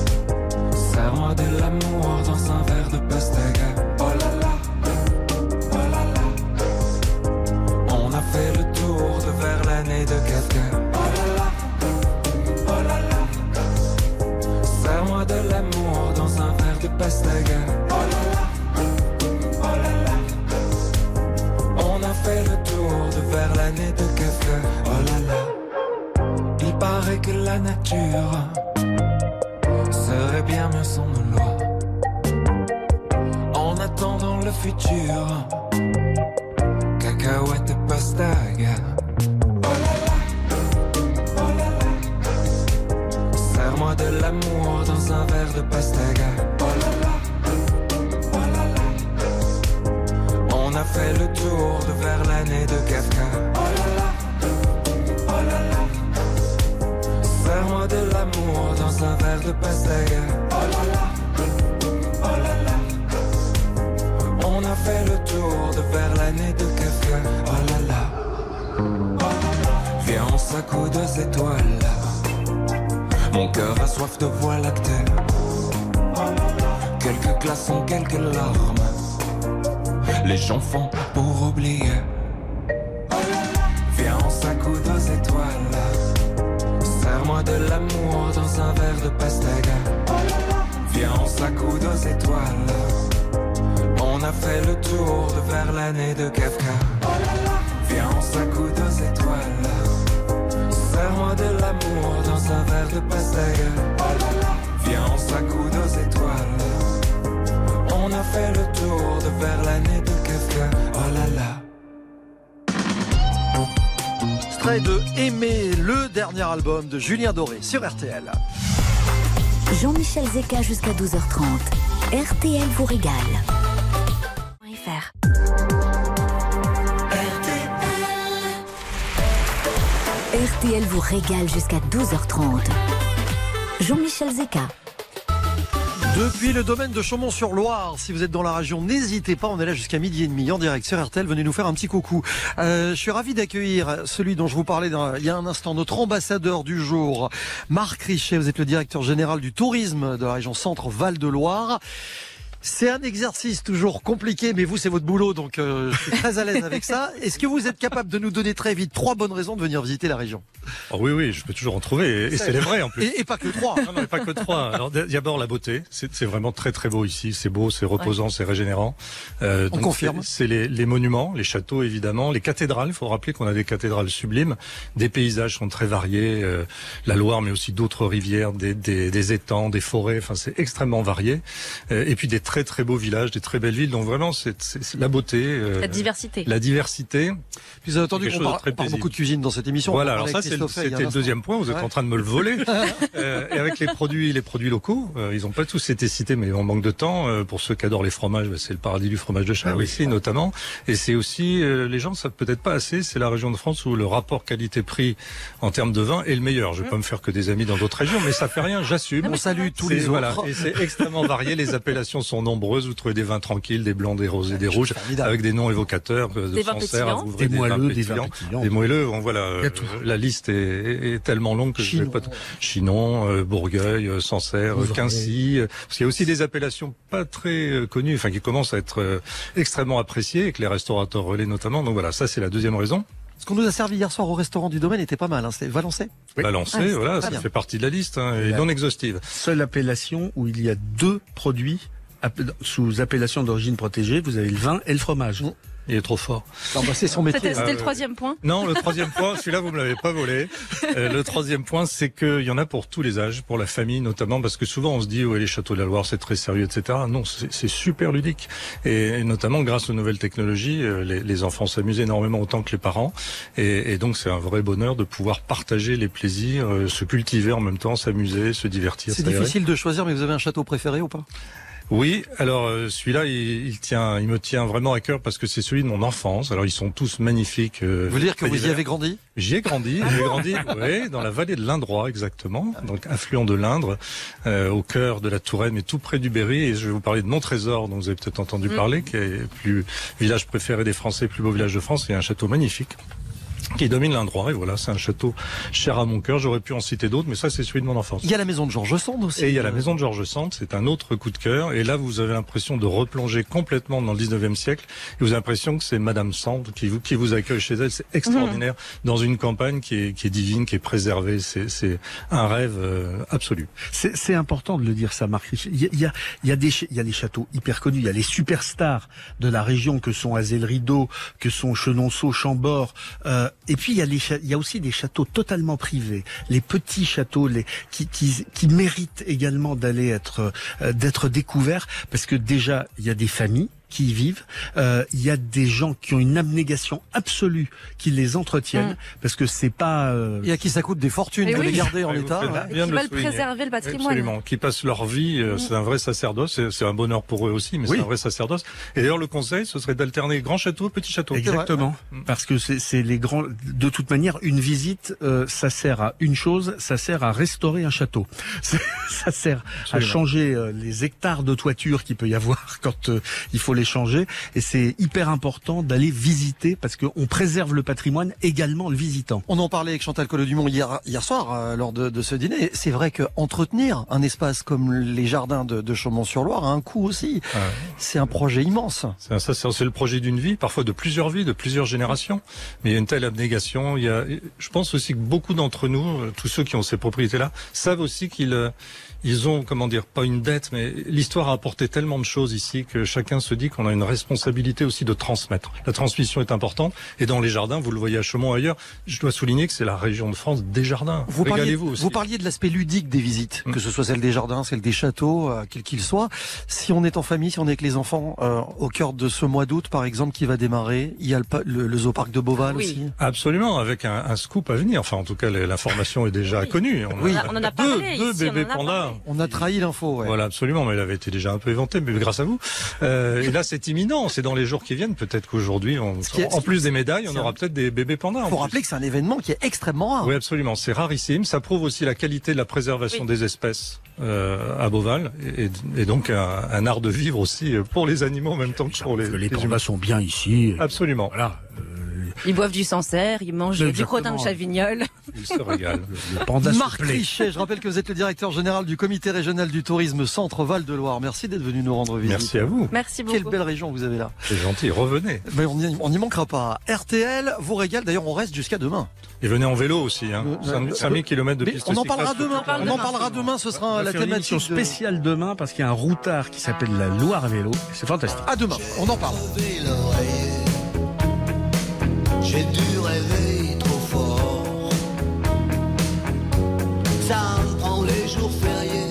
Pastaga. Oh là là, oh là là. On a fait le tour de vers l'année de Kafka. Oh là là. Il paraît que la nature serait bien mieux sans nos lois. En attendant le futur, cacahuète et pastaga. Oh là là, oh là là. Serre-moi de l'amour dans un verre de pastaga. Oh là là, oh là là. On a fait le tour de vers l'année de Kafka. Oh là là, oh là là. Serre-moi de l'amour dans un verre de pastaga. Oh là là, oh là là. On a fait le tour de vers l'année de Kafka. Oh là là, oh là là. Viens, on s'accoude aux étoiles. Mon cœur a soif de voie lactée. Quelques glaçons, quelques larmes. Les gens font pour oublier. Viens, on s'accoude aux étoiles. Serre-moi de l'amour dans un verre de pastaga. Viens, on s'accoude aux étoiles. On a fait le tour de vers l'année de Kafka. Viens, on s'accoude aux étoiles. Serre-moi de l'amour dans un verre de pastaga. Viens, on s'accoude aux étoiles. On a fait le tour de vers l'année de Kafka. Oh là là. Extrait de Aimer, le dernier album de Julien Doré sur R T L. Jean-Michel Zeka jusqu'à douze heures trente. R T L vous régale. R T L vous régale jusqu'à douze heures trente. Jean-Michel Zeka. Depuis le domaine de Chaumont-sur-Loire, si vous êtes dans la région, n'hésitez pas, on est là jusqu'à midi et demi en direct sur R T L, venez nous faire un petit coucou. Euh, je suis ravi d'accueillir celui dont je vous parlais il y a un instant, notre ambassadeur du jour, Marc Richet, vous êtes le directeur général du tourisme de la région Centre-Val de Loire. C'est un exercice toujours compliqué, mais vous, c'est votre boulot, donc euh, je suis très à l'aise avec ça. Est-ce que vous êtes capable de nous donner très vite trois bonnes raisons de venir visiter la région? Oh oui, oui, je peux toujours en trouver, et, et c'est les vrais en plus. Et, et pas que trois. Non, non, et pas que trois. Alors d'abord la beauté, c'est, c'est vraiment très très beau ici, c'est beau, c'est reposant, ouais. C'est régénérant. Euh, On confirme. C'est, c'est les, les monuments, les châteaux évidemment, les cathédrales. Il faut rappeler qu'on a des cathédrales sublimes, des paysages sont très variés, euh, la Loire, mais aussi d'autres rivières, des, des, des étangs, des forêts. Enfin, c'est extrêmement varié. Euh, et puis des très très beaux villages, des très belles villes. Donc vraiment, c'est, c'est, c'est la beauté, euh, la diversité, la diversité. Puis vous avez entendu qu'on parle, on parle beaucoup de cuisine dans cette émission. Voilà. Alors ça, c'est le, c'était le deuxième point. Vous êtes ouais. en train de me le voler. euh, et avec les produits, les produits locaux, euh, ils n'ont pas tous été cités, mais on manque de temps. Euh, pour ceux qui adorent les fromages, bah, c'est le paradis du fromage de chèvre ah oui, ici, notamment. Et c'est aussi, euh, les gens ne savent peut-être pas assez. C'est la région de France où le rapport qualité-prix en termes de vin est le meilleur. Je vais pas me faire que des amis dans d'autres régions, mais ça fait rien. J'assume. On salue tous c'est, les autres. Voilà. Et c'est extrêmement varié. Les appellations sont nombreuses. Vous trouvez des vins tranquilles, des blancs, des rosés, des rouges, avec des noms évocateurs, de des Sancerre, à Vouvray, des, des moelleux, des vins pétillants, des moelleux. Bon, voilà, euh, la liste est, est, est tellement longue que Chinon. je vais pas. Chinon, euh, Bourgueil, euh, Sancerre, Vouvray. Quincy. Euh, parce qu'il y a aussi des appellations pas très euh, connues, enfin qui commencent à être euh, extrêmement appréciées, avec les restaurateurs relais notamment. Donc voilà, ça c'est la deuxième raison. Ce qu'on nous a servi hier soir au restaurant du domaine était pas mal, hein. C'était Valençay. Oui. Valençay, ah, voilà, ça bien. fait partie de la liste, hein, et non exhaustive. Seule appellation où il y a deux produits sous appellation d'origine protégée, vous avez le vin et le fromage. Mmh. Il est trop fort. Non, bah c'est son métier. C'était, c'était euh, le troisième point. Non, le troisième point, celui-là vous me l'avez pas volé. Euh, le troisième point, c'est qu'il y en a pour tous les âges, pour la famille notamment, parce que souvent on se dit ouais les châteaux de la Loire c'est très sérieux, et cetera. Non, c'est, c'est super ludique et, et notamment grâce aux nouvelles technologies, euh, les, les enfants s'amusent énormément autant que les parents et, et donc c'est un vrai bonheur de pouvoir partager les plaisirs, euh, se cultiver en même temps, s'amuser, se divertir. C'est difficile de choisir, mais vous avez un château préféré ou pas? Oui, alors celui-là, il, il tient, il me tient vraiment à cœur parce que c'est celui de mon enfance. Alors ils sont tous magnifiques. Vous voulez dire que vous y avez grandi? J'y ai grandi, j'ai grandi, oui, dans la vallée de l'Indrois exactement, donc affluent de l'Indre, euh, au cœur de la Touraine, mais tout près du Berry. Et je vais vous parler de Montrésor, dont vous avez peut-être entendu mmh. parler, qui est le plus village préféré des Français, le plus beau village de France, et un château magnifique. qui domine l'endroit. Et voilà, c'est un château cher à mon cœur. J'aurais pu en citer d'autres, mais ça, c'est celui de mon enfance. Il y a la maison de Georges Sand aussi. Et il y a la maison de Georges Sand, c'est un autre coup de cœur. Et là, vous avez l'impression de replonger complètement dans le dix-neuvième siècle. Et vous avez l'impression que c'est Madame Sand qui vous, qui vous accueille chez elle. C'est extraordinaire. Mmh. Dans une campagne qui est, qui est divine, qui est préservée. C'est, c'est un rêve euh, absolu. C'est, c'est important de le dire, ça, Marc. Il y a, il y a, il y a des, il y a des châteaux hyper connus. Il y a les superstars de la région que sont Azay-le-Rideau, que sont Chenonceau, Chambord. Euh, et puis, il y a les il y a aussi des châteaux totalement privés, les petits châteaux, les qui qui, qui méritent également d'aller être euh, d'être découverts, parce que déjà il y a des familles qui y vivent, euh, il y a des gens qui ont une abnégation absolue, qui les entretiennent, mmh. parce que c'est pas... Euh... Et à qui ça coûte des fortunes et de oui. les garder en état. Ouais. Et qui veulent préserver le patrimoine. Absolument, qui passent leur vie, euh, mmh. c'est un vrai sacerdoce, c'est, c'est un bonheur pour eux aussi, mais oui. c'est un vrai sacerdoce. Et d'ailleurs, le conseil, ce serait d'alterner grand château, petit château. Exactement, ouais. parce que c'est, c'est les grands... De toute manière, une visite, euh, ça sert à une chose, ça sert à restaurer un château. Ça sert absolument. À changer euh, les hectares de toiture qu'il peut y avoir quand euh, il faut les changer. Et c'est hyper important d'aller visiter, parce qu'on préserve le patrimoine également en le visitant. On en parlait avec Chantal Collot-Dumont hier, hier soir euh, lors de, de ce dîner. C'est vrai que entretenir un espace comme les jardins de, de Chaumont-sur-Loire a un coût aussi. Ah. C'est un projet immense. C'est, un, ça, c'est, c'est le projet d'une vie, parfois de plusieurs vies, de plusieurs générations. Mais il y a une telle abnégation. Il y a, je pense aussi que beaucoup d'entre nous, tous ceux qui ont ces propriétés-là, savent aussi qu'ils ils ont, comment dire, pas une dette, mais l'histoire a apporté tellement de choses ici que chacun se dit qu'on a une responsabilité aussi de transmettre. La transmission est importante. Et dans les jardins, vous le voyez à Chaumont ailleurs, je dois souligner que c'est la région de France des jardins. Vous parliez, vous aussi. Vous parliez de l'aspect ludique des visites, mmh. que ce soit celle des jardins, celle des châteaux, euh, quel qu'il soit. Si on est en famille, si on est avec les enfants, euh, au cœur de ce mois d'août, par exemple, qui va démarrer, il y a le, le, le zooparc de Beauval oui. aussi. Absolument, avec un, un scoop à venir. Enfin, en tout cas, l'information est déjà oui. connue. On, oui. a, on en a parlé. Deux, ici, deux bébés on pandas. On a trahi l'info. Ouais. Voilà, absolument, mais elle avait été déjà un peu inventée, mais grâce à vous. Euh, et là, c'est imminent. C'est dans les jours qui viennent. Peut-être qu'aujourd'hui, on, est, en plus des médailles, on aura peut-être des bébés pandas. Il faut rappeler que c'est un événement qui est extrêmement rare. Oui, absolument. C'est rarissime. Ça prouve aussi la qualité de la préservation oui. des espèces euh, à Beauval, et, et donc un, un art de vivre aussi pour les animaux en même temps que pour les, les, les pandas humains. sont bien ici. Absolument. Voilà. Ils boivent du Sancerre, ils mangent Exactement. du crottin de Chavignol. Ils se régalent. Le, le panda Marc Richet, je rappelle que vous êtes le directeur général du comité régional du tourisme Centre Val-de-Loire. Merci d'être venu nous rendre visite. Merci à vous. Merci beaucoup. Quelle belle région vous avez là. C'est gentil, revenez. Mais on n'y on manquera pas. R T L vous régale, d'ailleurs on reste jusqu'à demain. Et venez en vélo aussi, hein. Euh, cinq mille kilomètres de mais piste on en cyclable. parlera demain. On, on en parlera demain, ce sera la thématique de... spéciale demain, parce qu'il y a un routard qui s'appelle la Loire à vélo. C'est fantastique. À demain, on en parle. J'ai dû rêver trop fort. Ça me prend les jours fériés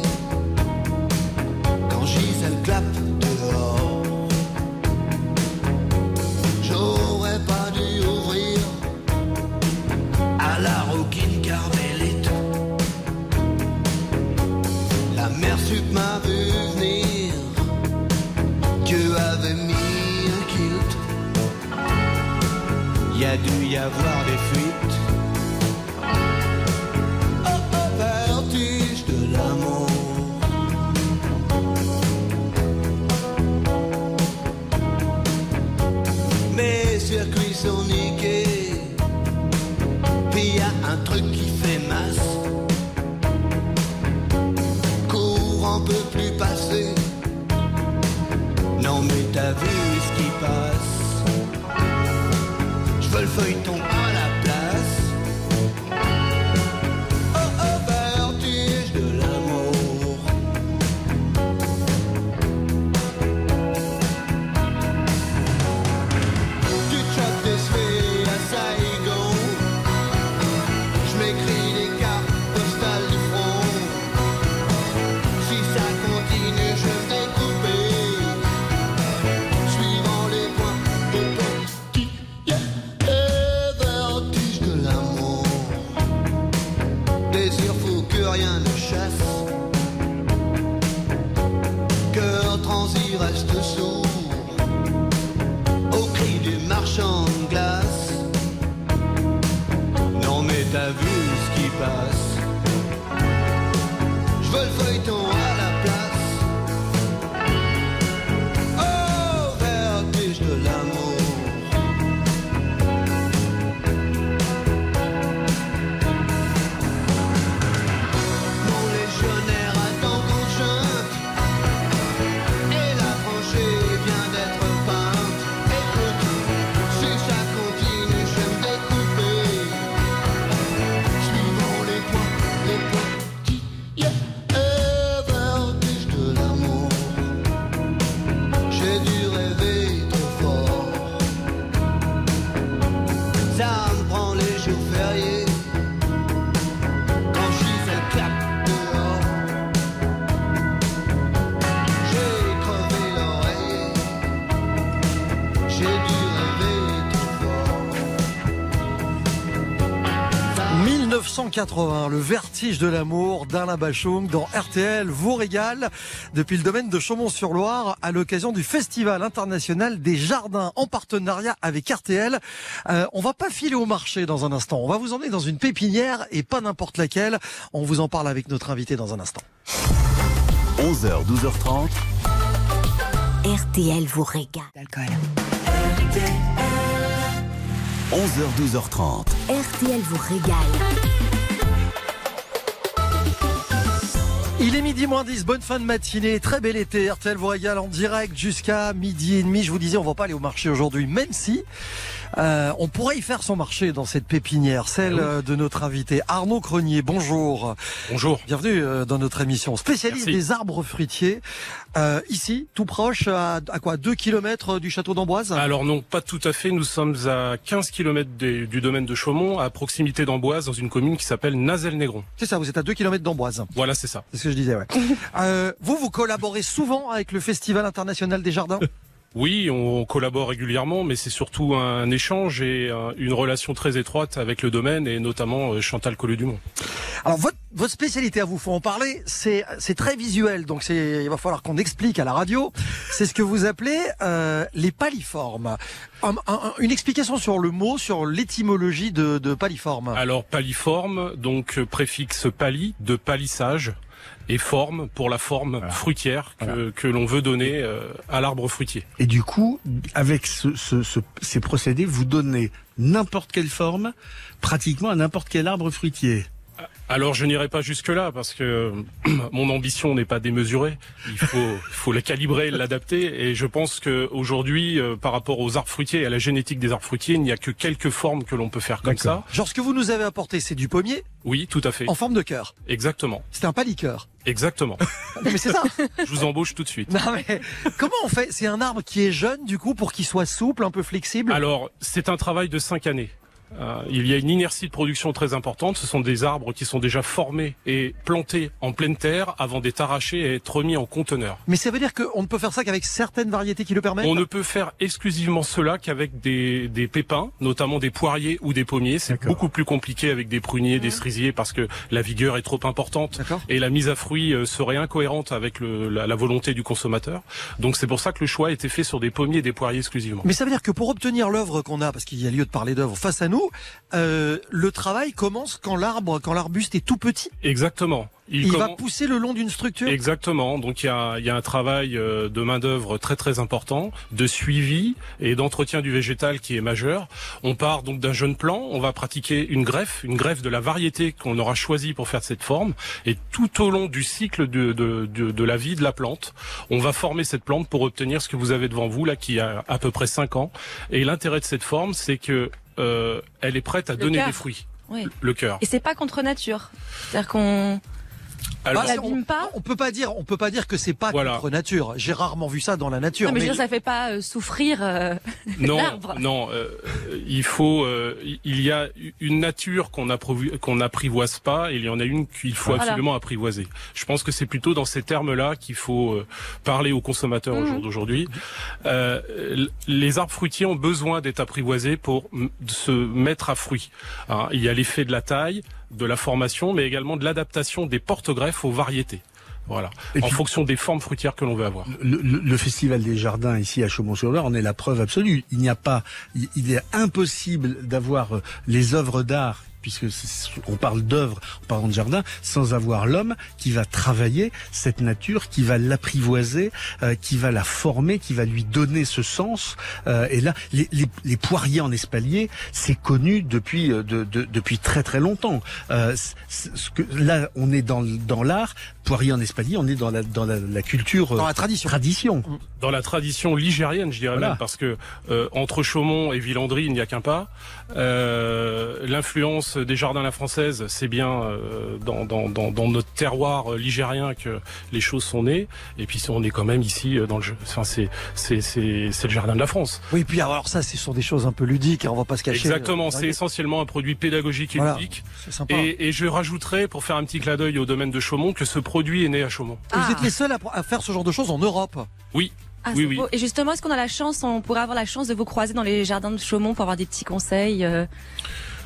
quand Gisèle clappe dehors. J'aurais pas dû ouvrir à la rouquine carmélite. La mère sup m'a vu venir. Dieu avait mis un kilt. Il y a dû y avoir des fuites. Oh, oh, vertige de l'amour. Mes circuits sont niqués. Puis y a un truc qui fait masse. Courant peut plus passer. Non mais t'as vu ce qui passe. Je veux le feuilleton à la place. Oh oh, vertige de l'amour. Tu chopes des souhaits à Saigon. Je m'écris des cartes postales du front. Si ça continue, je vais découper. Suivant les points de petit. Rien ne chasse, cœur transi reste sourd au cri du marchand de glace. Non mais t'as vu ce qui passe. Je veux le feuilleton à la place. Oh, vertige de l'amour. quatre-vingts, le vertige de l'amour d'Alain Bachung dans R T L vous régale depuis le domaine de Chaumont-sur-Loire à l'occasion du Festival international des jardins en partenariat avec R T L. Euh, on va pas filer au marché dans un instant, on va vous emmener dans une pépinière et pas n'importe laquelle. On vous en parle avec notre invité dans un instant. onze heures, douze heures trente. R T L vous régale. onze heures, douze heures trente. R T L vous régale. Il est midi moins dix, bonne fin de matinée, très bel été, R T L vous régale en direct jusqu'à midi et demi. Je vous disais, on va pas aller au marché aujourd'hui, même si euh, on pourrait y faire son marché dans cette pépinière, celle euh, de notre invité Arnaud Crenier. Bonjour. Bonjour. Bienvenue euh, dans notre émission. Spécialiste Merci. des arbres fruitiers, euh, ici, tout proche, à, à quoi, deux kilomètres du château d'Amboise? Alors non, pas tout à fait. Nous sommes à quinze kilomètres des- du domaine de Chaumont, à proximité d'Amboise, dans une commune qui s'appelle Nazel-Négron. C'est ça, vous êtes à deux kilomètres d'Amboise. Voilà, c'est ça. C'est ce que je disais, ouais. euh, vous, vous collaborez souvent avec le Festival international des jardins? Oui, on collabore régulièrement, mais c'est surtout un échange et euh, une relation très étroite avec le domaine et notamment euh, Chantal Collet-Dumont. Alors votre, votre spécialité, à vous faut en parler, c'est c'est très visuel, donc c'est il va falloir qu'on explique à la radio. C'est ce que vous appelez euh, les paliformes. Un- un- une explication sur le mot, sur l'étymologie de, de paliforme. Alors paliforme, donc euh, préfixe pali, de palissage, et forme pour la forme fruitière que, Voilà. que l'on veut donner euh, à l'arbre fruitier. Et du coup, avec ce, ce- ce- ces procédés, vous donnez n'importe quelle forme, pratiquement à n'importe quel arbre fruitier. Alors je n'irai pas jusque-là parce que euh, mon ambition n'est pas démesurée. Il faut, il faut la calibrer, l'adapter. Et je pense qu'aujourd'hui, euh, par rapport aux arbres fruitiers et à la génétique des arbres fruitiers, il n'y a que quelques formes que l'on peut faire comme ça. Genre ce que vous nous avez apporté, c'est du pommier Oui, tout à fait. en forme de cœur. Exactement. C'est un paliqueur. Exactement. Non, mais c'est ça. Je vous embauche tout de suite. Non mais comment on fait? C'est un arbre qui est jeune du coup pour qu'il soit souple, un peu flexible. Alors, c'est un travail de cinq années. Euh, il y a une inertie de production très importante. Ce sont des arbres qui sont déjà formés et plantés en pleine terre avant d'être arrachés et être remis en conteneur. Mais ça veut dire qu'on ne peut faire ça qu'avec certaines variétés qui le permettent? On ne peut faire exclusivement cela qu'avec des, des pépins, notamment des poiriers ou des pommiers. C'est beaucoup plus compliqué avec des pruniers, des cerisiers, parce que la vigueur est trop importante et la mise à fruit euh, serait incohérente avec le, la, la volonté du consommateur. Donc c'est pour ça que le choix a été fait sur des pommiers et des poiriers exclusivement. Mais ça veut dire que pour obtenir l'œuvre qu'on a, parce qu'il y a lieu de parler d'œuvre face à nous, euh, le travail commence quand l'arbre, quand l'arbuste est tout petit. Exactement. Il, va commen- pousser le long d'une structure. Exactement. Donc il y a, il y a un travail euh, de main d'œuvre très très important, de suivi et d'entretien du végétal qui est majeur. On part donc d'un jeune plant, on va pratiquer une greffe, une greffe de la variété qu'on aura choisie pour faire cette forme. Et tout au long du cycle de, de, de, de la vie de la plante, on va former cette plante pour obtenir ce que vous avez devant vous là, qui a à peu près cinq ans. Et l'intérêt de cette forme, c'est que euh, elle est prête à Le donner cœur. des fruits. Oui. Le cœur. Et c'est pas contre nature. C'est-à-dire qu'on Alors, Bah, on, on peut pas dire, on peut pas dire que c'est pas Voilà. contre nature. J'ai rarement vu ça dans la nature. non, mais je veux dire, ça fait pas euh, souffrir euh, Non, l'arbre. non, euh, il faut, euh, il y a une nature qu'on approuve- qu'on n'apprivoise pas, et il y en a une qu'il faut Voilà. absolument apprivoiser. Je pense que c'est plutôt dans ces termes-là qu'il faut euh, parler aux consommateurs au Mhm. jour d'aujourd'hui. Euh, l- les arbres fruitiers ont besoin d'être apprivoisés pour m- se mettre à fruit. Hein, il y a l'effet de la taille, de la formation, mais également de l'adaptation des porte-greffes aux variétés. Voilà, Et en puis- fonction des formes fruitières que l'on veut avoir. Le, le- le Festival des Jardins ici à Chaumont-sur-Loire en est la preuve absolue. Il n'y a pas, il, il est impossible d'avoir euh, les œuvres d'art, puisque c'est- on parle d'œuvres, en parlant de jardin, sans avoir l'homme qui va travailler cette nature, qui va l'apprivoiser, euh, qui va la former, qui va lui donner ce sens. Euh, et là, les, les, les poiriers en espalier, c'est connu depuis euh, de, de- depuis très très longtemps. Euh, c'est- ce que, là, on est dans, l- dans l'art. Poirier en espalier, on est dans la dans la, la culture, euh, Dans la tradition. tradition. Dans la tradition ligérienne, je dirais Voilà. même, parce que euh, entre Chaumont et Villandry, il n'y a qu'un pas. Euh, L'influence des jardins à la française, c'est bien euh, dans, dans, dans, dans notre terroir euh, ligérien que les choses sont nées. Et puis on est quand même ici euh, dans le jeu. Enfin, c'est c'est c'est c'est le jardin de la France. Oui, puis alors ça, ce sont des choses un peu ludiques, hein, on va pas se cacher. Exactement, Euh, c'est essentiellement un produit pédagogique et Voilà, ludique. c'est sympa. Et, et je rajouterais, pour faire un petit clin d'œil au domaine de Chaumont, que ce produit est né à Chaumont. Et Vous êtes les seuls à, à faire ce genre de choses en Europe. Oui. Ah, oui, c'est oui. beau. Et justement, est-ce qu'on a la chance, on pourrait avoir la chance de vous croiser dans les jardins de Chaumont pour avoir des petits conseils euh,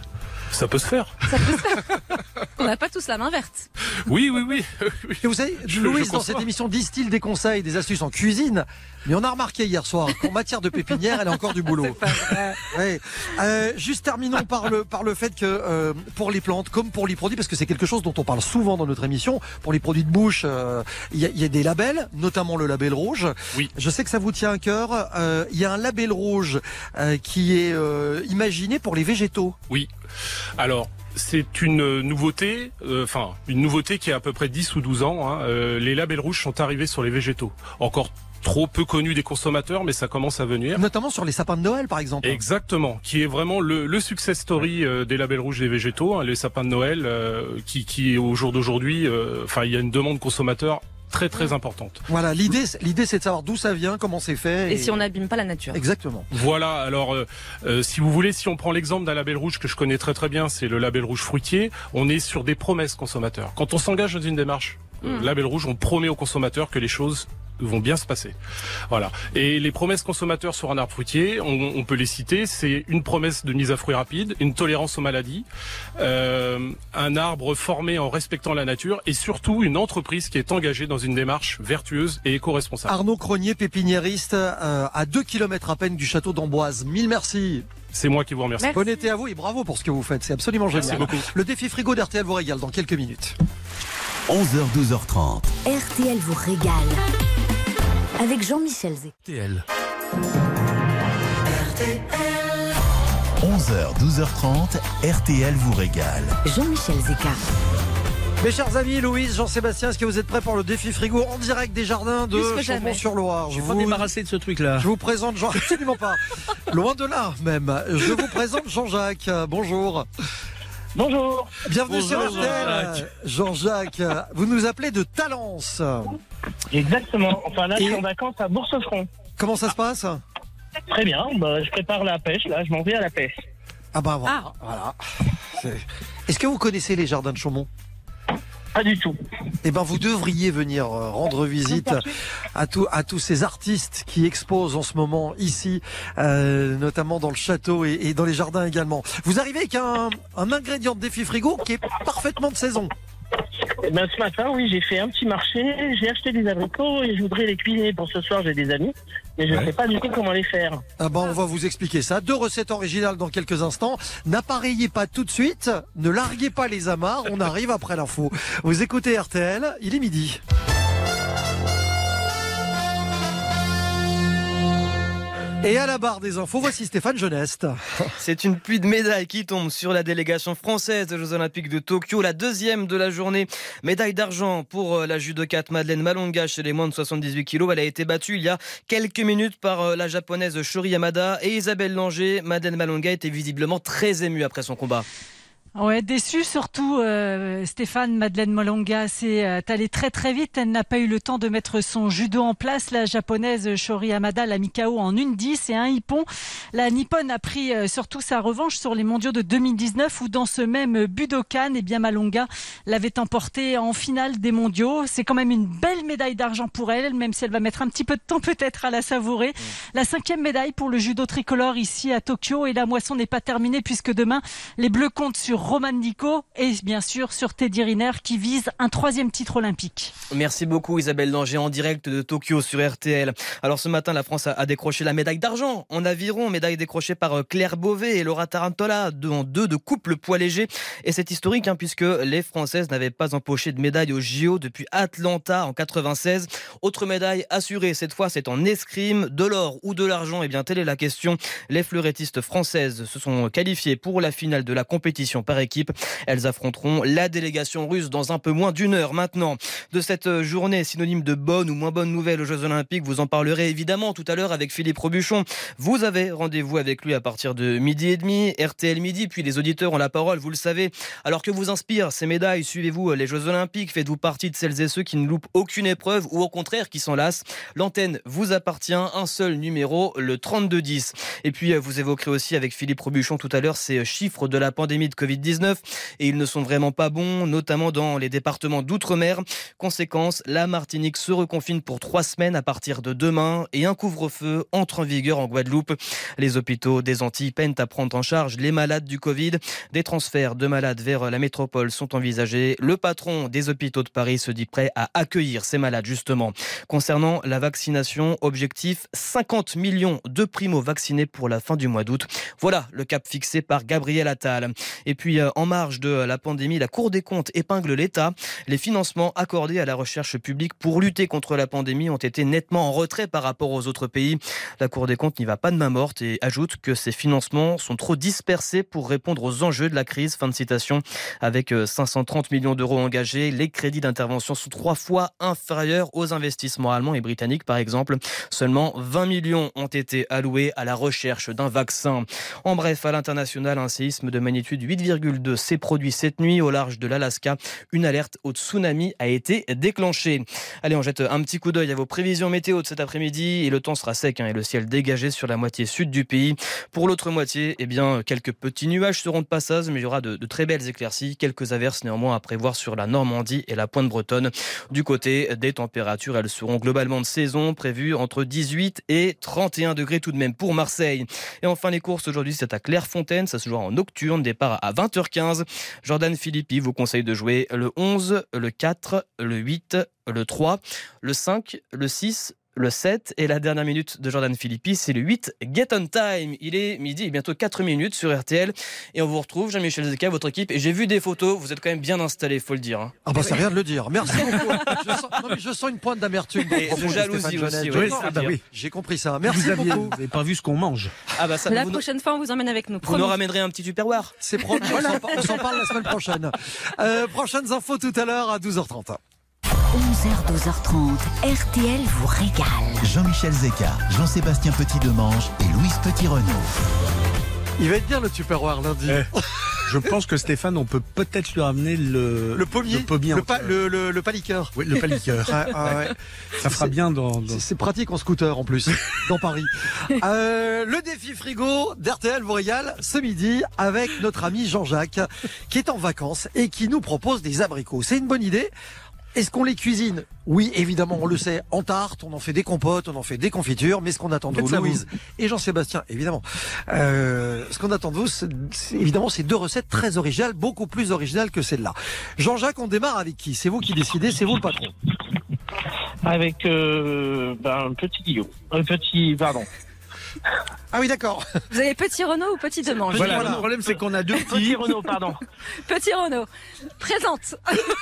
Ça peut se faire. Ça peut se faire. On n'a pas tous la main verte. Oui, oui, oui. Et vous savez, Je- Louise, je dans conçois. cette émission, distille des conseils, des astuces en cuisine. Mais on a remarqué hier soir qu'en matière de pépinière, elle a encore du boulot. Ouais. Euh, juste terminons par le, par le fait que euh, pour les plantes, comme pour les produits, parce que c'est quelque chose dont on parle souvent dans notre émission, pour les produits de bouche, euh, il y, a, il y a des labels, notamment le label rouge. Oui. Je sais que ça vous tient à cœur. Euh, il y a un label rouge euh, qui est euh, imaginé pour les végétaux. Oui. Alors, c'est une nouveauté, euh, enfin, une nouveauté qui a à peu près dix ou douze ans. Hein. Euh, les labels rouges sont arrivés sur les végétaux. Encore trop peu connus des consommateurs, mais ça commence à venir. Notamment sur les sapins de Noël, par exemple. Exactement, qui est vraiment le, le success story euh, des labels rouges des végétaux, hein, les sapins de Noël, euh, qui, qui au jour d'aujourd'hui, euh, enfin, il y a une demande consommateur très très importante. Voilà, l'idée, c'est- l'idée, c'est de savoir d'où ça vient, comment c'est fait. Et si on n'abîme pas la nature. Exactement. Voilà, alors euh, euh, si vous voulez, si on prend l'exemple d'un label rouge que je connais très très bien, c'est le label rouge fruitier, on est sur des promesses consommateurs. Quand on s'engage dans une démarche euh, Mm. label rouge, on promet aux consommateurs que les choses vont bien se passer. Voilà. Et les promesses consommateurs sur un arbre fruitier, on, on peut les citer, c'est une promesse de mise à fruit rapide, une tolérance aux maladies, euh, un arbre formé en respectant la nature et surtout une entreprise qui est engagée dans une démarche vertueuse et éco-responsable. Arnaud Cronier, pépiniériste, euh, à deux kilomètres à peine du château d'Amboise. Mille merci. C'est moi qui vous remercie. Merci. Bon été à vous et bravo pour ce que vous faites. C'est absolument Merci génial. beaucoup. Le défi frigo d'R T L vous régale dans quelques minutes. onze heures douze heures trente. R T L vous régale. Avec Jean-Michel Zé. R T L. onze heures douze heures trente, R T L vous régale. Jean-Michel Zeka. Mes chers amis, Louise, Jean-Sébastien, est-ce que vous êtes prêts pour le défi frigo en direct des jardins de Plus que jamais. Chaumont-sur-Loire? Je Je suis pas vous, débarrassé de ce truc-là. je vous présente Jean, absolument pas. Loin de là, même. Je vous présente Jean-Jacques. Bonjour. Bonjour. Bienvenue sur Bonjour, R T L. Jean-Jacques, vous nous appelez de Talence. Exactement. Enfin là, je suis Et- en vacances à Bourse-Franc. Comment ça se passe? Très bien. Bah, je prépare la pêche. Là, je m'en vais à la pêche. Ah bah voilà. Ah. Voilà. C'est- Est-ce que vous connaissez les jardins de Chaumont? Pas du tout. Eh ben, vous devriez venir euh, rendre visite à, tout, à tous ces artistes qui exposent en ce moment ici, euh, notamment dans le château et, et dans les jardins également. Vous arrivez avec un, un ingrédient de défi frigo qui est parfaitement de saison. Eh ben, ce matin, oui, j'ai fait un petit marché. J'ai acheté des abricots et je voudrais les cuisiner pour ce soir. J'ai des amis, mais je ne sais pas du tout comment les faire. Ah ben, on va vous expliquer ça. Deux recettes originales dans quelques instants. N'appareillez pas tout de suite, ne larguez pas les amarres, on arrive après l'info. Vous écoutez R T L, il est midi. Et à la barre des infos, voici Stéphane Geneste. C'est une pluie de médailles qui tombe sur la délégation française aux Jeux Olympiques de Tokyo, la deuxième de la journée. Médaille d'argent pour la judokate Madeleine Malonga chez les moins de soixante-dix-huit kilos. Elle a été battue il y a quelques minutes par la japonaise Shori Yamada et Isabelle Langer. Madeleine Malonga était visiblement très émue après son combat. Ouais, déçue surtout, euh, Stéphane. Madeleine Malonga s'est euh, allée très très vite. Elle n'a pas eu le temps de mettre son judo en place. La japonaise Shori Yamada l'a mis K O en une dix et un hippon. La Nippone a pris euh, surtout sa revanche sur les mondiaux de deux mille dix-neuf où dans ce même Budokan, eh bien Malonga l'avait emporté en finale des mondiaux. C'est quand même une belle médaille d'argent pour elle, même si elle va mettre un petit peu de temps peut-être à la savourer. Mmh. La cinquième médaille pour le judo tricolore ici à Tokyo et la moisson n'est pas terminée puisque demain les Bleus comptent sur Roman Nico et bien sûr sur Teddy Riner qui vise un troisième titre olympique. Merci beaucoup Isabelle Langer en direct de Tokyo sur R T L. Alors ce matin la France a décroché la médaille d'argent en aviron, médaille décrochée par Claire Beauvais et Laura Tarantola, deux en deux de couple poids léger. Et c'est historique hein, puisque les Françaises n'avaient pas empoché de médaille au J O depuis Atlanta en quatre-vingt-seize. Autre médaille assurée, cette fois c'est en escrime, de l'or ou de l'argent. Et eh bien telle est la question. Les fleurettistes françaises se sont qualifiées pour la finale de la compétition par équipe. Elles affronteront la délégation russe dans un peu moins d'une heure maintenant. De cette journée synonyme de bonne ou moins bonne nouvelle aux Jeux Olympiques, vous en parlerez évidemment tout à l'heure avec Philippe Robuchon. Vous avez rendez-vous avec lui à partir de midi et demi, R T L midi, puis les auditeurs ont la parole, vous le savez. Alors que vous inspirent ces médailles, suivez-vous les Jeux Olympiques, faites-vous partie de celles et ceux qui ne loupent aucune épreuve ou au contraire qui s'en lassent. L'antenne vous appartient, un seul numéro, le trente-deux dix. Et puis vous évoquerez aussi avec Philippe Robuchon tout à l'heure ces chiffres de la pandémie de Covid dix-neuf et ils ne sont vraiment pas bons, notamment dans les départements d'outre-mer. Conséquence, la Martinique se reconfine pour trois semaines à partir de demain et un couvre-feu entre en vigueur en Guadeloupe. Les hôpitaux des Antilles peinent à prendre en charge les malades du Covid. Des transferts de malades vers la métropole sont envisagés. Le patron des hôpitaux de Paris se dit prêt à accueillir ces malades, justement. Concernant la vaccination, objectif cinquante millions de primo-vaccinés pour la fin du mois d'août. Voilà le cap fixé par Gabriel Attal. Et puis, en marge de la pandémie, la Cour des comptes épingle l'État. Les financements accordés à la recherche publique pour lutter contre la pandémie ont été nettement en retrait par rapport aux autres pays. La Cour des comptes n'y va pas de main morte et ajoute que ces financements sont trop dispersés pour répondre aux enjeux de la crise. Fin de citation. Avec cinq cent trente millions d'euros engagés, les crédits d'intervention sont trois fois inférieurs aux investissements allemands et britanniques, par exemple. Seulement vingt millions ont été alloués à la recherche d'un vaccin. En bref, à l'international, un séisme de magnitude huit virgule deux s'est produit cette nuit au large de l'Alaska. Une alerte au tsunami a été déclenchée. Allez, on jette un petit coup d'œil à vos prévisions météo de cet après-midi et le temps sera sec hein, et le ciel dégagé sur la moitié sud du pays. Pour l'autre moitié, eh bien, quelques petits nuages seront de passage, mais il y aura de, de très belles éclaircies. Quelques averses néanmoins à prévoir sur la Normandie et la pointe bretonne. Du côté des températures, elles seront globalement de saison, prévues entre dix-huit et trente et un degrés tout de même pour Marseille. Et enfin, les courses aujourd'hui, c'est à Clairefontaine. Ça se jouera en nocturne, départ à vingt heures quinze. Jordan Philippi vous conseille de jouer le onze, le quatre, le huit, le trois, le cinq, le six, le sept et la dernière minute de Jordan Philippi, c'est le huit, Get on Time. Il est midi et bientôt quatre minutes sur R T L et on vous retrouve, Jean-Michel Zeka, votre équipe. Et j'ai vu des photos, vous êtes quand même bien installés, il faut le dire. Hein. Ah bah c'est rien de le dire, merci beaucoup. Je sens, non, mais je sens une pointe d'amertume. Et de jalousie aussi. Oui, ah bah oui. J'ai compris ça, merci vous beaucoup. Vous n'avez pas vu ce qu'on mange. Ah bah ça, La vous prochaine fois, on vous emmène avec nous. Vous nous ramènerez un petit tupperware. C'est promis, voilà. On s'en parle la semaine prochaine. Euh, prochaines infos tout à l'heure à douze heures trente. onze heures, douze heures trente, R T L vous régale. Jean-Michel Zeka, Jean-Sébastien Petit-Demange et Louise Petit-Renaud. Il va être bien le Tupperware lundi. Eh, je pense que Stéphane, on peut peut-être lui ramener le, le pommier, le, pommier le, pa, le, le, le paliqueur. Oui, le paliqueur. ah, ah, ouais. Ça fera bien dans. dans... C'est pratique en scooter en plus, dans Paris. Euh, le défi frigo d'R T L vous régale ce midi avec notre ami Jean-Jacques qui est en vacances et qui nous propose des abricots. C'est une bonne idée. Est-ce qu'on les cuisine? Oui, évidemment, on le sait. En tarte, on en fait des compotes, on en fait des confitures. Mais ce qu'on attend de vous, Louise et Jean-Sébastien, évidemment, euh, ce qu'on attend de vous, c'est, c'est, évidemment, c'est deux recettes très originales, beaucoup plus originales que celle-là. Jean-Jacques, on démarre avec qui? C'est vous qui décidez, c'est vous le patron. Avec euh, ben, un petit Guillaume. Un petit, pardon. Ah oui, d'accord. Vous avez petit Renaud ou petit Demange? Voilà, voilà, le problème c'est qu'on a deux petits. Petit Renaud, pardon. Petit Renaud, présente.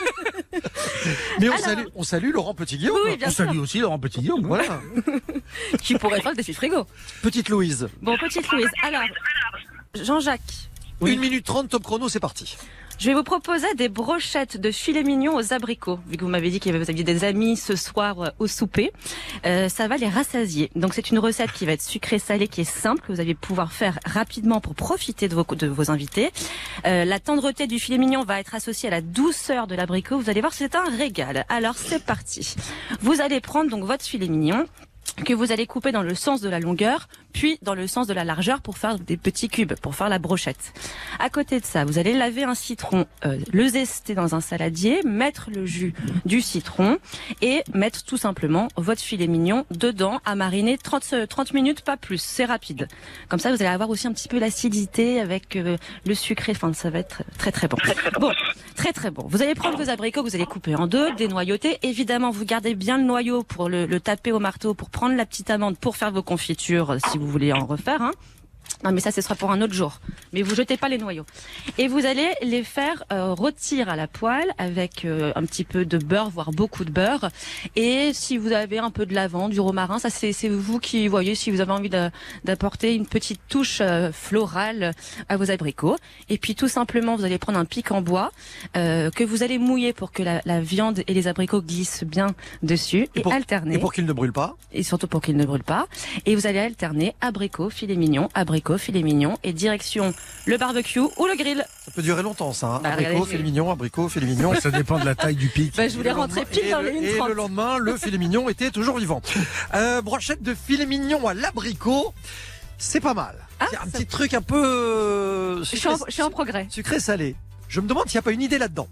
Mais on, Alors... salue, on salue Laurent Petit-Guillaume. Oui, bien on sûr. salue aussi Laurent Petit-Guillaume. Voilà. Qui pourrait faire le défi frigo. Petite Louise. Bon, petite Louise. Alors, Jean-Jacques. Oui. une minute trente, top chrono, c'est parti. Je vais vous proposer des brochettes de filet mignon aux abricots. Vu que vous m'avez dit que vous aviez des amis ce soir euh, au souper, euh, ça va les rassasier. Donc c'est une recette qui va être sucrée-salée, qui est simple, que vous allez pouvoir faire rapidement pour profiter de vos, de vos invités. Euh, la tendreté du filet mignon va être associée à la douceur de l'abricot. Vous allez voir, c'est un régal. Alors c'est parti. Vous allez prendre donc votre filet mignon que vous allez couper dans le sens de la longueur, puis dans le sens de la largeur pour faire des petits cubes, pour faire la brochette. À côté de ça, vous allez laver un citron, euh, le zester dans un saladier, mettre le jus du citron et mettre tout simplement votre filet mignon dedans à mariner trente, trente minutes, pas plus. C'est rapide. Comme ça, vous allez avoir aussi un petit peu l'acidité avec euh, le sucré. Enfin, ça va être très très bon. Bon, très très bon. Vous allez prendre vos abricots que vous allez couper en deux, dénoyauter. Évidemment, vous gardez bien le noyau pour le, le taper au marteau, pour prendre la petite amande pour faire vos confitures si vous voulez en refaire. Hein. Non mais ça ce sera pour un autre jour. Mais vous jetez pas les noyaux. Et vous allez les faire euh, rôtir à la poêle avec euh, un petit peu de beurre, voire beaucoup de beurre. Et si vous avez un peu de lavande, du romarin, ça c'est, c'est vous qui voyez si vous avez envie de, d'apporter une petite touche euh, florale à vos abricots. Et puis tout simplement vous allez prendre un pic en bois euh, que vous allez mouiller pour que la, la viande et les abricots glissent bien dessus et, et pour, alterner. Et pour qu'ils ne brûlent pas. Et surtout pour qu'ils ne brûlent pas. Et vous allez alterner abricots, filet mignon, abricots, filet mignon et direction le barbecue ou le grill. Ça peut durer longtemps ça. Hein. Bah, abricot, filet mignon, abricot, filet mignon. Ça dépend de la taille du pic. Bah, je voulais rentrer pile dans les une trente. Et le lendemain, le filet mignon était toujours vivant. Euh, brochette de filet mignon à l'abricot. c'est pas mal. Ah, c'est un ça- petit truc un peu euh, Je suis en, je suis en progrès. sucré-salé. Je me demande s'il n'y a pas une idée là-dedans.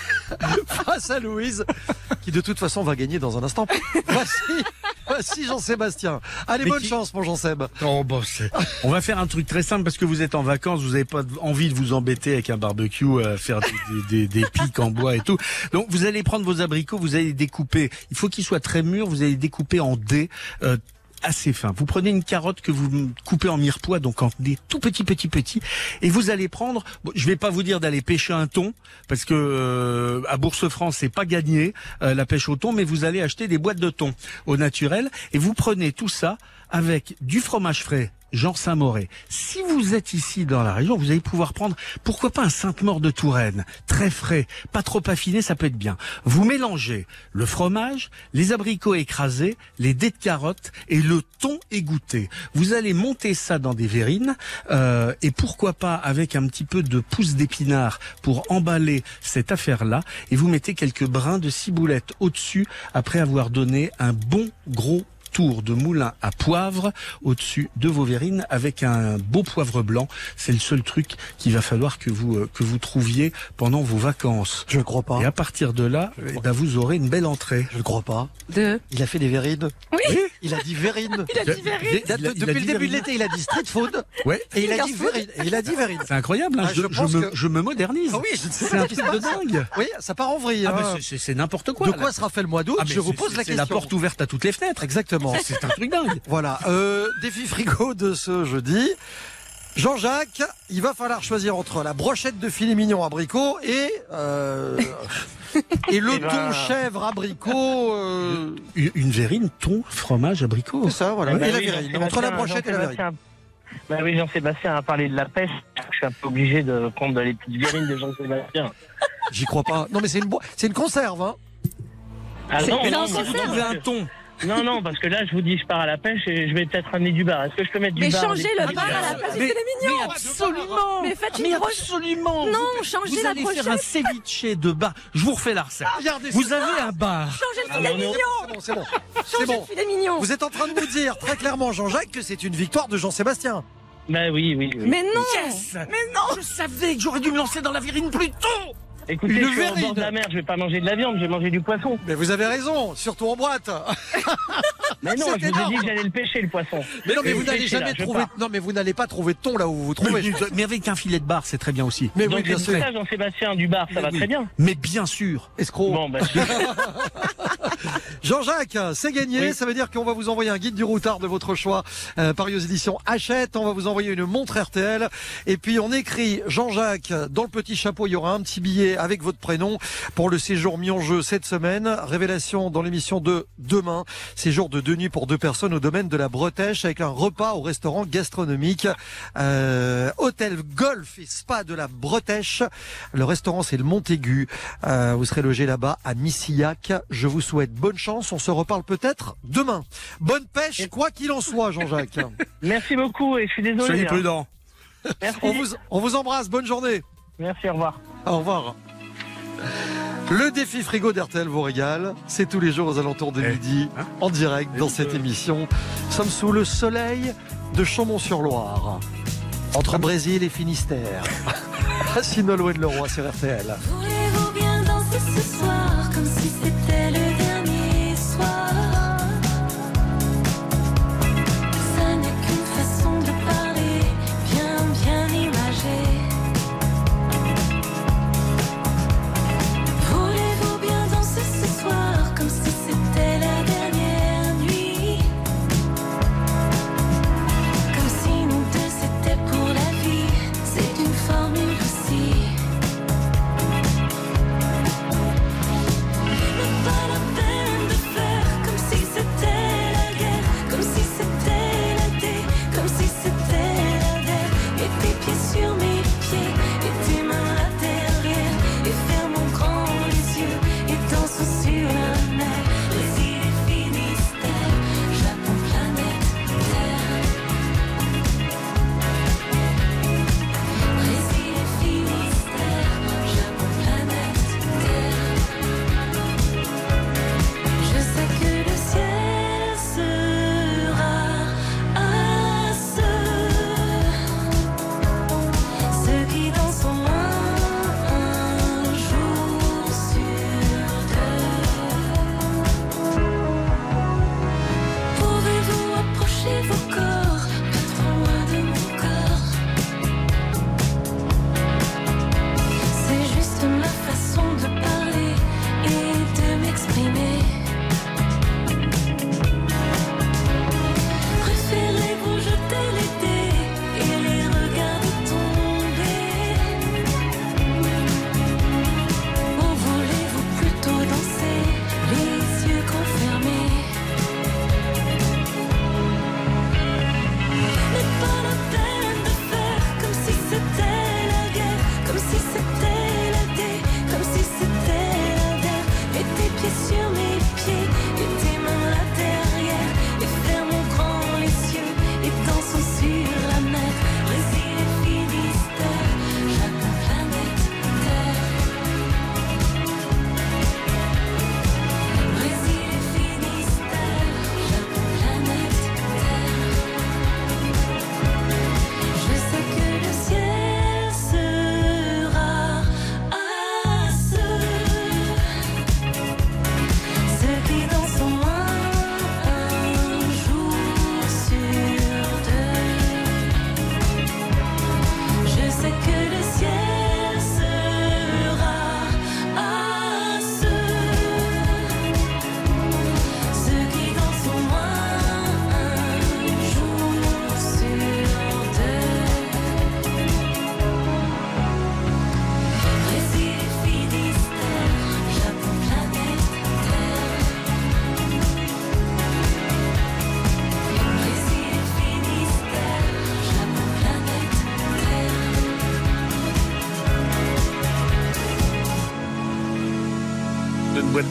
Face à Louise, qui de toute façon va gagner dans un instant. Voici, voici Jean-Sébastien. Allez, Mais bonne qui- chance, mon Jean-Seb. Oh, bon, c'est- On va faire un truc très simple parce que vous êtes en vacances, vous n'avez pas envie de vous embêter avec un barbecue, euh, faire des, des, des, des pics en bois et tout. Donc vous allez prendre vos abricots, vous allez les découper. Il faut qu'ils soient très mûrs, vous allez les découper en dés. Euh, assez fin. Vous prenez une carotte que vous coupez en mirepoix, donc en des tout petits, petits, petits, et vous allez prendre. Bon, je vais pas vous dire d'aller pêcher un thon, parce que euh, à Bourse-France c'est pas gagné euh, la pêche au thon, mais vous allez acheter des boîtes de thon au naturel, et vous prenez tout ça avec du fromage frais. Jean Saint-Moré. Si vous êtes ici dans la région, vous allez pouvoir prendre, pourquoi pas un Sainte-Maure de Touraine, très frais, pas trop affiné, ça peut être bien. Vous mélangez le fromage, les abricots écrasés, les dés de carottes et le thon égoutté. Vous allez monter ça dans des verrines euh, et pourquoi pas avec un petit peu de pousse d'épinard pour emballer cette affaire-là, et vous mettez quelques brins de ciboulette au-dessus après avoir donné un bon gros tour de moulin à poivre au-dessus de vos verrines avec un beau poivre blanc. C'est le seul truc qu'il va falloir que vous euh, que vous trouviez pendant vos vacances. Je ne crois pas. Et à partir de là, eh ben, vous aurez une belle entrée. Je ne crois pas. Deux. Il a fait des verrines. Oui. Il a dit verrine. Il a dit verrine. Il a- Il a- il a Depuis le dit début de verrine. l'été, il a dit street food. Ouais. Et il a dit Finger food. verrine. Et il a dit verine. C'est incroyable. Hein. Ah, je, je je pense me, que- je me modernise. Ah oui, je ne sais C'est pas un ce qui se truc de passe. dingue. Oui, ça part en vrille. Ah hein. bah, c'est- c'est c'est n'importe quoi. De là. quoi sera fait le mois d'août Ah, mais Je vous c'est- pose la c'est question. la porte ouverte à toutes les fenêtres. Exactement. C'est un truc dingue. Voilà. Euh, défi frigo de ce jeudi. Jean-Jacques, il va falloir choisir entre la brochette de filet mignon abricot et euh, et le Eh ben- thon chèvre abricot. euh, Une, une verrine, thon, fromage, abricot. C'est ça, voilà. Eh ben Et la oui, verrine. Jean-Sébastien- Entre la brochette et la verine. Jean-Sébastien- Bah oui, Jean-Sébastien a parlé de la pêche. Je suis un peu obligé de prendre les petites verrines de Jean-Sébastien. J'y crois pas. Non, mais c'est une, bo- c'est une conserve, hein. Ah non, C'est non, un non, concert. non, Vous un parce thon. que- non, non, parce que là, je vous dis, je pars à la pêche et je vais peut-être ramener du bar. Est-ce que je peux mettre du Mais bar changez des le petits bar à la verres place du Mais- filet mignon. Mais absolument. Mais faites Mais une brochette. absolument. Non, Vous- changez vous la allez faire un brochette. ceviche de bar. Je vous refais la recette. Regardez, Vous avez un bar. Changez le Ah, filet non, non. mignon. C'est bon, c'est bon. C'est Changez bon. le filet mignon. Vous êtes en train de nous dire très clairement, Jean-Jacques, que c'est une victoire de Jean-Sébastien. Bah oui, oui, oui. Mais non. Yes. Mais non. Je savais que j'aurais dû me lancer dans la verrine plus tôt. Écoutez, Une je suis au verrine. bord de la mer, je vais pas manger de la viande, je vais manger du poisson. Mais vous avez raison, surtout en boîte. Mais non, C'est je vous ai énorme. dit que j'allais le pêcher, le poisson. Mais non, mais Et vous le n'allez pêcher, jamais là, je trouver. pars. Non, mais vous n'allez pas trouver de thon là où vous vous trouvez. Mais, mais avec un filet de bar, c'est très bien aussi. Mais oui, Donc, bien c'est sûr. ça, Jean-Sébastien, du bar, ça va Oui. très bien. Mais bien sûr. Escroc. Bon, bah, Jean-Jacques, c'est gagné. Oui. Ça veut dire qu'on va vous envoyer un guide du routard de votre choix. Euh, Paris aux éditions Hachette. On va vous envoyer une montre R T L. Et puis on écrit Jean-Jacques dans le petit chapeau. Il y aura un petit billet avec votre prénom pour le séjour mis en jeu cette semaine. Révélation dans l'émission de demain. Séjour de deux nuits pour deux personnes au domaine de la Bretèche avec un repas au restaurant gastronomique. Euh, hôtel Golf et Spa de la Bretèche. Le restaurant c'est le Montaigu. Euh, vous serez logé là-bas à Missillac. Je vous souhaite bonne chance. On se reparle peut-être demain. Bonne pêche, quoi qu'il en soit, Jean-Jacques. merci beaucoup et je suis désolé. Soyez hein. prudents. Merci. On vous, on vous embrasse. Bonne journée. Merci, au revoir. Au revoir. Le défi frigo d'R T L vous régale. C'est tous les jours aux alentours de Eh, midi, hein en direct dans cette émission. Nous sommes sous le soleil de Chaumont-sur-Loire, entre Brésil et Finistère. Sinol de Leroy sur R T L. Voulez-vous bien danser ce soir comme si c'était le dernier soir? Ça n'est qu'une façon de parler, bien bien imagée. Voulez-vous bien danser ce soir comme si c'était la dernière nuit? Comme si nous deux c'était pour la vie, c'est une formule aussi.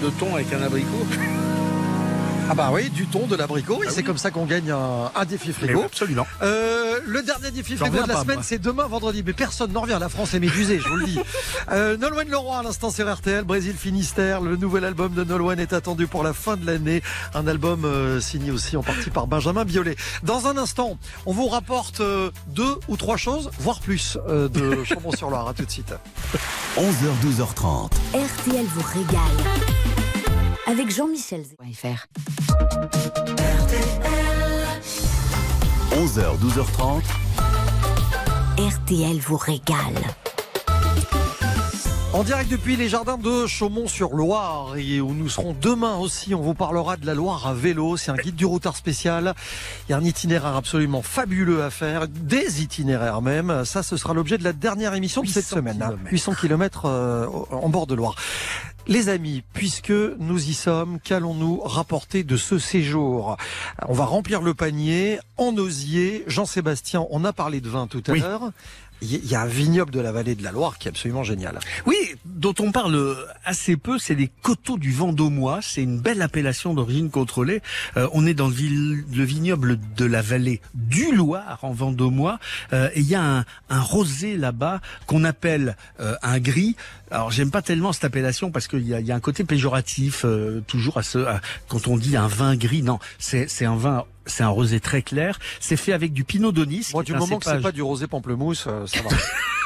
de thon avec un abricot. Ah bah oui, du thon, de l'abricot, et Ah c'est oui. comme ça qu'on gagne un, un défi frigo. Mais absolument. Euh, le dernier défi J'en frigo de reviens la pas, semaine, moi. c'est demain vendredi, mais personne n'en revient. La France est médusée, je vous le dis. Euh, Nolwenn Leroy à l'instant sur R T L, Brésil Finistère. Le nouvel album de Nolwenn est attendu pour la fin de l'année. Un album euh, signé aussi en partie par Benjamin Biolay. Dans un instant, on vous rapporte euh, deux ou trois choses, voire plus, euh, de Chambon-sur-Loire. À tout de suite. onze heures douze heures trente. R T L vous régale. Avec Jean-Michel Zé.fr. onze heures douze heures trente. R T L vous régale. En direct depuis les jardins de Chaumont-sur-Loire, et où nous serons demain aussi. On vous parlera de la Loire à vélo. C'est un guide du routard spécial. Il y a un itinéraire absolument fabuleux à faire, des itinéraires même. Ça, ce sera l'objet de la dernière émission de cette semaine. hein. huit cents kilomètres euh, en bord de Loire. Les amis, puisque nous y sommes, qu'allons-nous rapporter de ce séjour? On va remplir le panier en osier. Jean-Sébastien, on a parlé de vin tout à Oui. l'heure. Il y a un vignoble de la vallée de la Loire qui est absolument génial. Oui, dont on parle assez peu, c'est les coteaux du Vendômois. C'est une belle appellation d'origine contrôlée. Euh, on est dans le, vil- le vignoble de la vallée du Loire en Vendômois. Euh, et il y a un, un rosé là-bas qu'on appelle euh, un gris. Alors j'aime pas tellement cette appellation parce qu'il y a, il y a un côté péjoratif euh, toujours à ce à- quand on dit un vin gris. Non, c'est c'est un vin. C'est un rosé très clair. C'est fait avec du Pinot Donis. Moi, qui est du un moment que c'est cépage- pas du rosé pamplemousse, euh, ça va.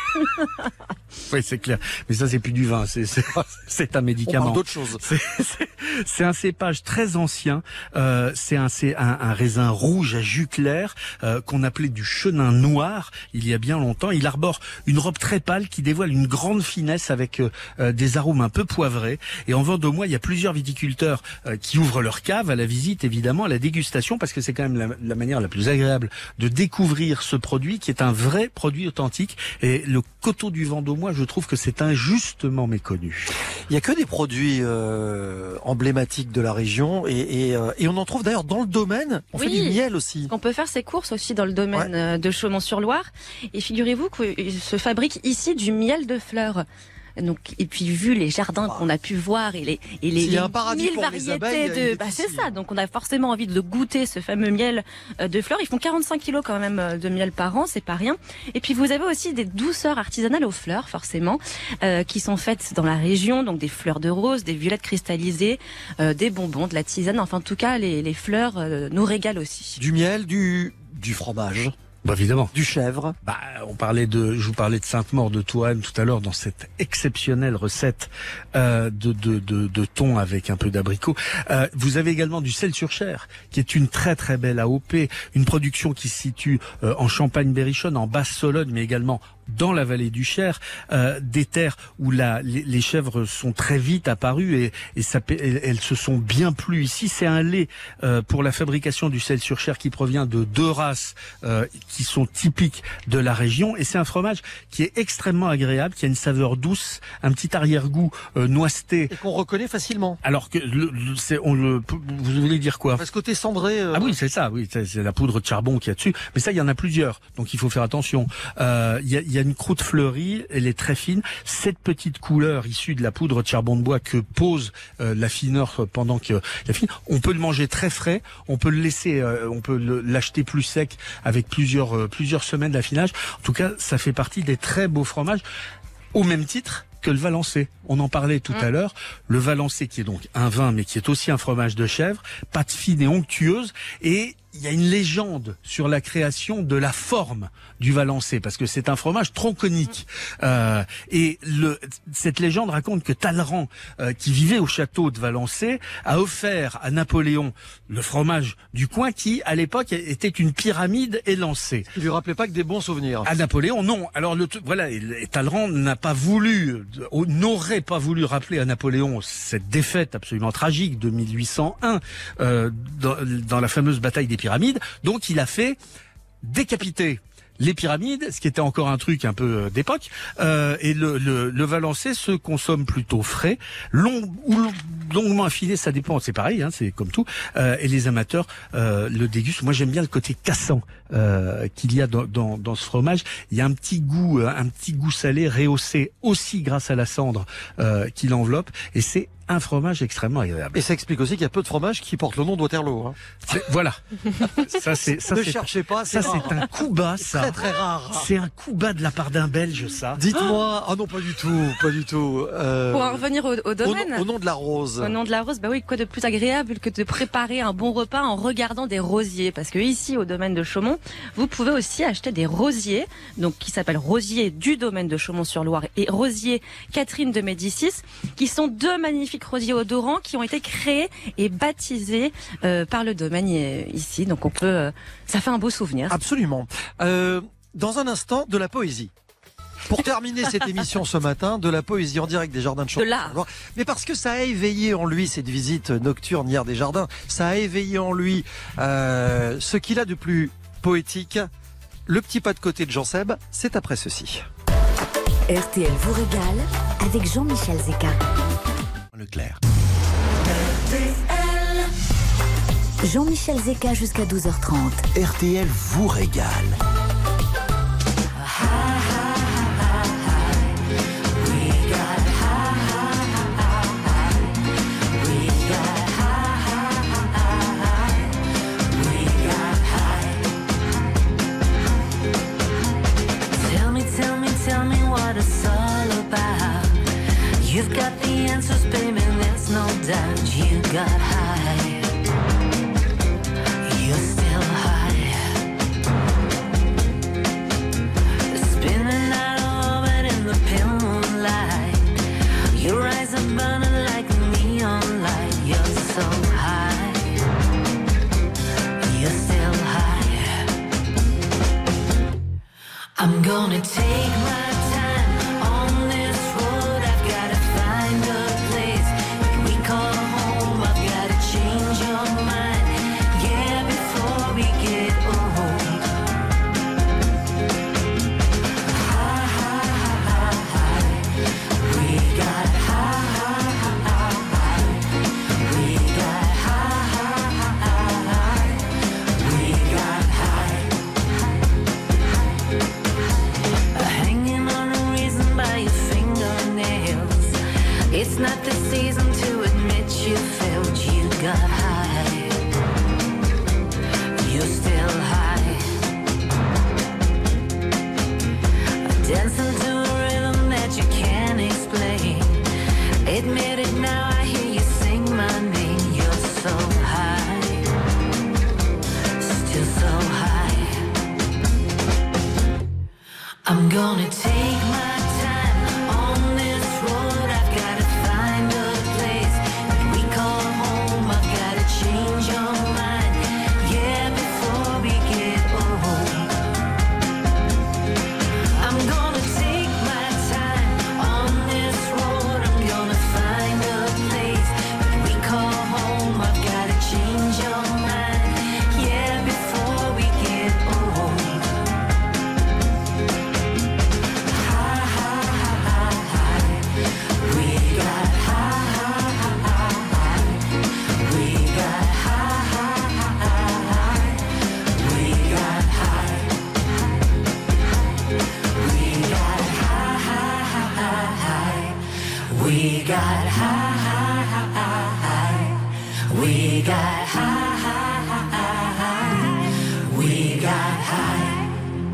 Oui, c'est clair. Mais ça, c'est plus du vin, c'est c'est c'est un On médicament. parle d'autre chose. C'est- c'est- C'est un cépage très ancien. Euh, c'est un, c'est un, un raisin rouge à jus clair euh, qu'on appelait du chenin noir il y a bien longtemps. Il arbore une robe très pâle qui dévoile une grande finesse avec euh, euh, des arômes un peu poivrés. Et en Vendômois, il y a plusieurs viticulteurs euh, qui ouvrent leur cave à la visite, évidemment, à la dégustation, parce que c'est quand même la, la manière la plus agréable de découvrir ce produit qui est un vrai produit authentique. Et le coteau du Vendômois, je trouve que c'est injustement méconnu. Il y a que des produits euh, emblématiques de la région et, et, euh, et on en trouve d'ailleurs dans le domaine. On fait Oui. du miel aussi. On peut faire ses courses aussi dans le domaine euh, de Chaumont-sur-Loire. Et figurez-vous qu'il se fabrique ici du miel de fleurs. Donc, et puis vu les jardins qu'on a pu voir et les, et les, S'il y a les un paradis mille pour les variétés abeilles, il de, est bah ici. c'est ça. Donc on a forcément envie de goûter ce fameux miel euh, de fleurs. Ils font quarante-cinq kilos quand même euh, de miel par an, c'est pas rien. Et puis vous avez aussi des douceurs artisanales aux fleurs, forcément, euh, qui sont faites dans la région. Donc des fleurs de rose, des violettes cristallisées, euh, des bonbons, de la tisane. Enfin, en tout cas, les, les fleurs euh, nous régalent aussi. Du miel, du, du fromage. Bah évidemment. Du chèvre. Bah, on parlait de, je vous parlais de Sainte-Maure de Touraine tout à l'heure dans cette exceptionnelle recette euh, de, de, de, de thon avec un peu d'abricot. Euh, vous avez également du sel-sur-chair, qui est une très très belle A O P, une production qui se situe euh, en Champagne-Berrichonne, en Basse-Sologne, mais également dans la vallée du Cher, euh, des terres où la, les, les chèvres sont très vite apparues et, et ça, elles, elles se sont bien plues. Ici, c'est un lait euh, pour la fabrication du sel sur chair qui provient de deux races euh, qui sont typiques de la région. Et c'est un fromage qui est extrêmement agréable, qui a une saveur douce, un petit arrière-goût euh, noiseté. Et qu'on reconnaît facilement. Alors que le, le- c'est, on le, vous voulez dire quoi? Parce que côté cendré. euh, Ah oui, c'est ça, oui, c'est c'est la poudre de charbon qu'il y a dessus. Mais ça, il y en a plusieurs, donc il faut faire attention. Euh, Il y, a, il y a une croûte fleurie, elle est très fine. Cette petite couleur issue de la poudre de charbon de bois que pose euh, la fineur pendant que la fine, on peut le manger très frais, on peut le laisser, euh, on peut le- l'acheter plus sec avec plusieurs euh, plusieurs semaines d'affinage. En tout cas, ça fait partie des très beaux fromages, au même titre que le Valençay. On en parlait tout Mmh. à l'heure. Le Valençay qui est donc un vin, mais qui est aussi un fromage de chèvre, pâte fine et onctueuse. Et il y a une légende sur la création de la forme du Valençay, parce que c'est un fromage tronconique. Euh, et le, cette légende raconte que Talleyrand, euh, qui vivait au château de Valençay, a offert à Napoléon le fromage du coin qui, à l'époque, était une pyramide élancée. Il lui rappelait pas que des bons souvenirs. À Napoléon, non. Alors le, voilà, et Talleyrand n'a pas voulu, euh, n'aurait pas voulu rappeler à Napoléon cette défaite absolument tragique de mille huit cent un euh, dans, dans la fameuse bataille des pyramides. Donc il a fait décapiter les pyramides, ce qui était encore un truc un peu euh, d'époque, euh, et le, le, le Valençay se consomme plutôt frais, long ou long- longuement affiné, ça dépend, c'est pareil, hein, c'est comme tout, euh, et les amateurs euh, le dégustent. Moi j'aime bien le côté cassant euh, qu'il y a dans, dans, dans ce fromage. Il y a un petit goût, euh, un petit goût salé rehaussé aussi grâce à la cendre euh, qui l'enveloppe, et c'est un fromage extrêmement agréable. Et ça explique aussi qu'il y a peu de fromages qui portent le nom de Waterloo. Hein. C'est- Voilà. Ça, c'est, ça, ne c'est- cherchez pas, c'est Ça, rare. c'est un coup bas, ça. Très très rare. C'est un coup bas de la part d'un Belge, ça. Dites-moi, ah non pas du tout, pas du tout. Euh, Pour en revenir au, au domaine. Au, au nom de la rose. Au nom de la rose, bah oui, quoi de plus agréable que de préparer un bon repas en regardant des rosiers. Parce que ici, au domaine de Chaumont, vous pouvez aussi acheter des rosiers, donc qui s'appellent rosiers du domaine de Chaumont-sur-Loire et rosiers Catherine de Médicis, qui sont deux magnifiques rosiers odorants qui ont été créés et baptisés euh, par le domaine euh, ici. Donc on peut, euh, ça fait un beau souvenir. Absolument. Euh, dans un instant, de la poésie. Pour terminer cette émission ce matin, de la poésie en direct des Jardins de Chaumont. De l'art. Mais parce que ça a éveillé en lui cette visite nocturne hier des Jardins, ça a éveillé en lui euh, ce qu'il a de plus poétique. Le petit pas de côté de Jean Seb, c'est après ceci. R T L vous régale avec Jean-Michel Zeka. Leclerc. Jean-Michel Zeka jusqu'à douze heures trente. R T L vous régale. Tell me, tell me, tell me what it's all about. You've got the answers, baby, there's no doubt. You got high. You're still high. Spinning out of orbit in the pale moonlight. Your eyes are burning like a neon light. You're so high. You're still high. I'm gonna take my time on this road. I've gotta find a place we call home. I've gotta change your mind, yeah, before we get old. High, high, high, high. We got high, high, high, high. We got high, high, high, high. We got high. Hanging on a reason by your fingernails. It's not the season to admit you failed. You got high. You're still high. Dancing to a rhythm that you can't explain. Admit it now, I hear you sing my name. You're so high. Still so high. I'm gonna take my time on this road. I've gotta find a place that we call home. I've gotta change your mind, yeah, before we get old. I'm gonna take my time on this road. I'm gonna find a place that we call home. I've gotta change your mind, yeah, before we get old. We got high, high, high, high. We got high, high, high, high. We got high.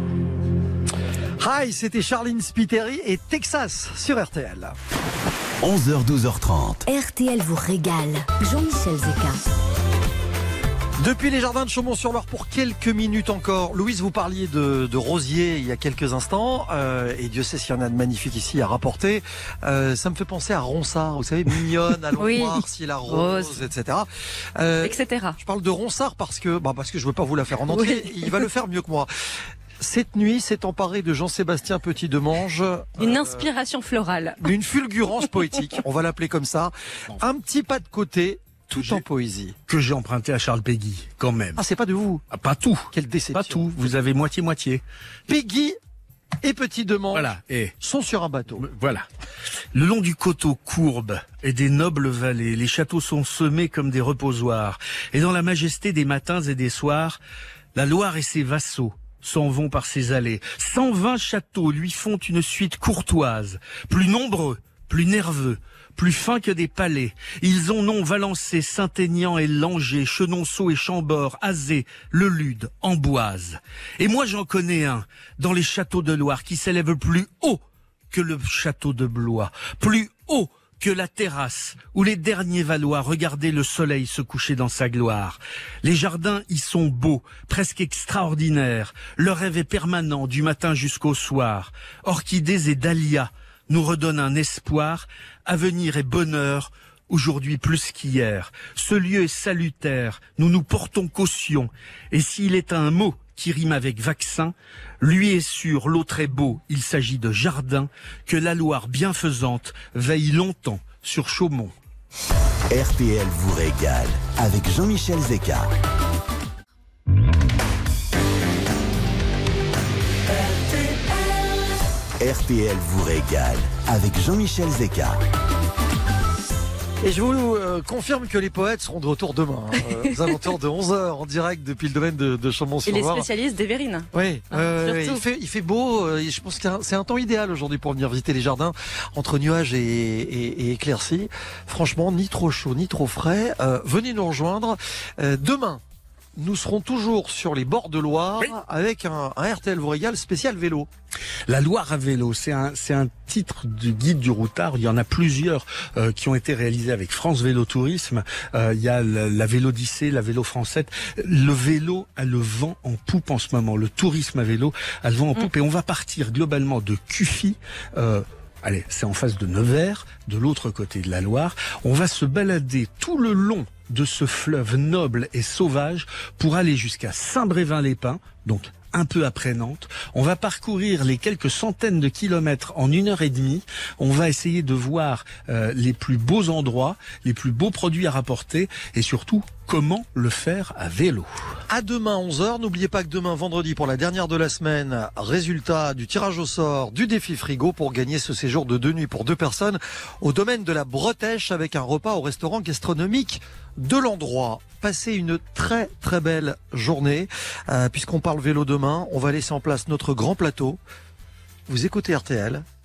Hi, c'était Charline Spiteri et Texas sur R T L. onze heures douze heures trente. R T L vous régale. Jean-Michel Zeka. Depuis les Jardins de Chaumont-sur-Loire pour quelques minutes encore. Louise, vous parliez de, de rosiers il y a quelques instants, euh, et Dieu sait s'il y en a de magnifiques ici à rapporter. Euh, ça me fait penser à Ronsard, vous savez, mignonne, allons Oui. voir si la rose, Rose. et cetera. Euh, et cetera. Je parle de Ronsard parce que, bah parce que je veux pas vous la faire en entier. Oui. Il va le faire mieux que moi. Cette nuit s'est emparé de Jean-Sébastien Petit-Demange. Une euh, inspiration florale. Une fulgurance poétique, on va l'appeler comme ça. Un petit pas de côté, tout en poésie. Que j'ai emprunté à Charles Péguy, quand même. Ah, c'est pas de vous. Ah, pas tout. Quelle déception. Pas tout. Vous avez moitié-moitié. Péguy et Petit-Demange Voilà. Et sont sur un bateau. voilà. Le long du coteau courbe et des nobles vallées, les châteaux sont semés comme des reposoirs. Et dans la majesté des matins et des soirs, la Loire et ses vassaux s'en vont par ses allées. cent vingt châteaux lui font une suite courtoise, plus nombreux, plus nerveux, plus fins que des palais. Ils ont nom Valençay, Saint-Aignan et Langeais, Chenonceau et Chambord, Azé, Le Lude, Amboise. Et moi j'en connais un, dans les châteaux de Loire, qui s'élève plus haut que le château de Blois, plus haut que la terrasse où les derniers Valois regardaient le soleil se coucher dans sa gloire. Les jardins y sont beaux, presque extraordinaires. Le rêve est permanent du matin jusqu'au soir. Orchidées et dahlias nous redonnent un espoir. Avenir et bonheur, aujourd'hui plus qu'hier. Ce lieu est salutaire, nous nous portons caution. Et s'il est un mot qui rime avec vaccin, lui est sûr, l'autre est beau, il s'agit de jardin, que la Loire bienfaisante veille longtemps sur Chaumont. R T L vous régale avec Jean-Michel Zeka. R T L vous régale avec Jean-Michel Zeka. Et je vous euh, confirme que les poètes seront de retour demain, hein, euh, aux alentours de onze heures, en direct depuis le domaine de, de Et Chaumont-sur-Loire. les spécialistes des verrines. Oui, Hein, euh, surtout. il, fait, il fait beau, euh, et je pense que c'est un, c'est un temps idéal aujourd'hui pour venir visiter les jardins, entre nuages et, et, et éclaircies. Franchement, ni trop chaud, ni trop frais. Euh, venez nous rejoindre. Euh, demain, nous serons toujours sur les bords de Loire, oui, avec un, un R T L vous régale spécial vélo. La Loire à vélo, c'est un, c'est un titre du guide du routard. Il y en a plusieurs euh, qui ont été réalisés avec France Vélo Tourisme. Euh, il y a la, la Vélodyssée, la Vélo Française. Le vélo a le vent en poupe en ce moment. Le tourisme à vélo a le vent en poupe. Mmh. Et on va partir globalement de Cuffy. Euh, allez, c'est en face de Nevers, de l'autre côté de la Loire. On va se balader tout le long de ce fleuve noble et sauvage pour aller jusqu'à Saint-Brévin-les-Pins, donc un peu après Nantes. On va parcourir les quelques centaines de kilomètres en une heure et demie. On va essayer de voir euh, les plus beaux endroits, les plus beaux produits à rapporter et surtout comment le faire à vélo. À demain onze heures, n'oubliez pas que demain vendredi pour la dernière de la semaine, résultat du tirage au sort du défi frigo pour gagner ce séjour de deux nuits pour deux personnes au domaine de la Bretèche avec un repas au restaurant gastronomique de l'endroit. Passez une très très belle journée euh, puisqu'on parle vélo demain, on va laisser en place notre grand plateau. Vous écoutez R T L.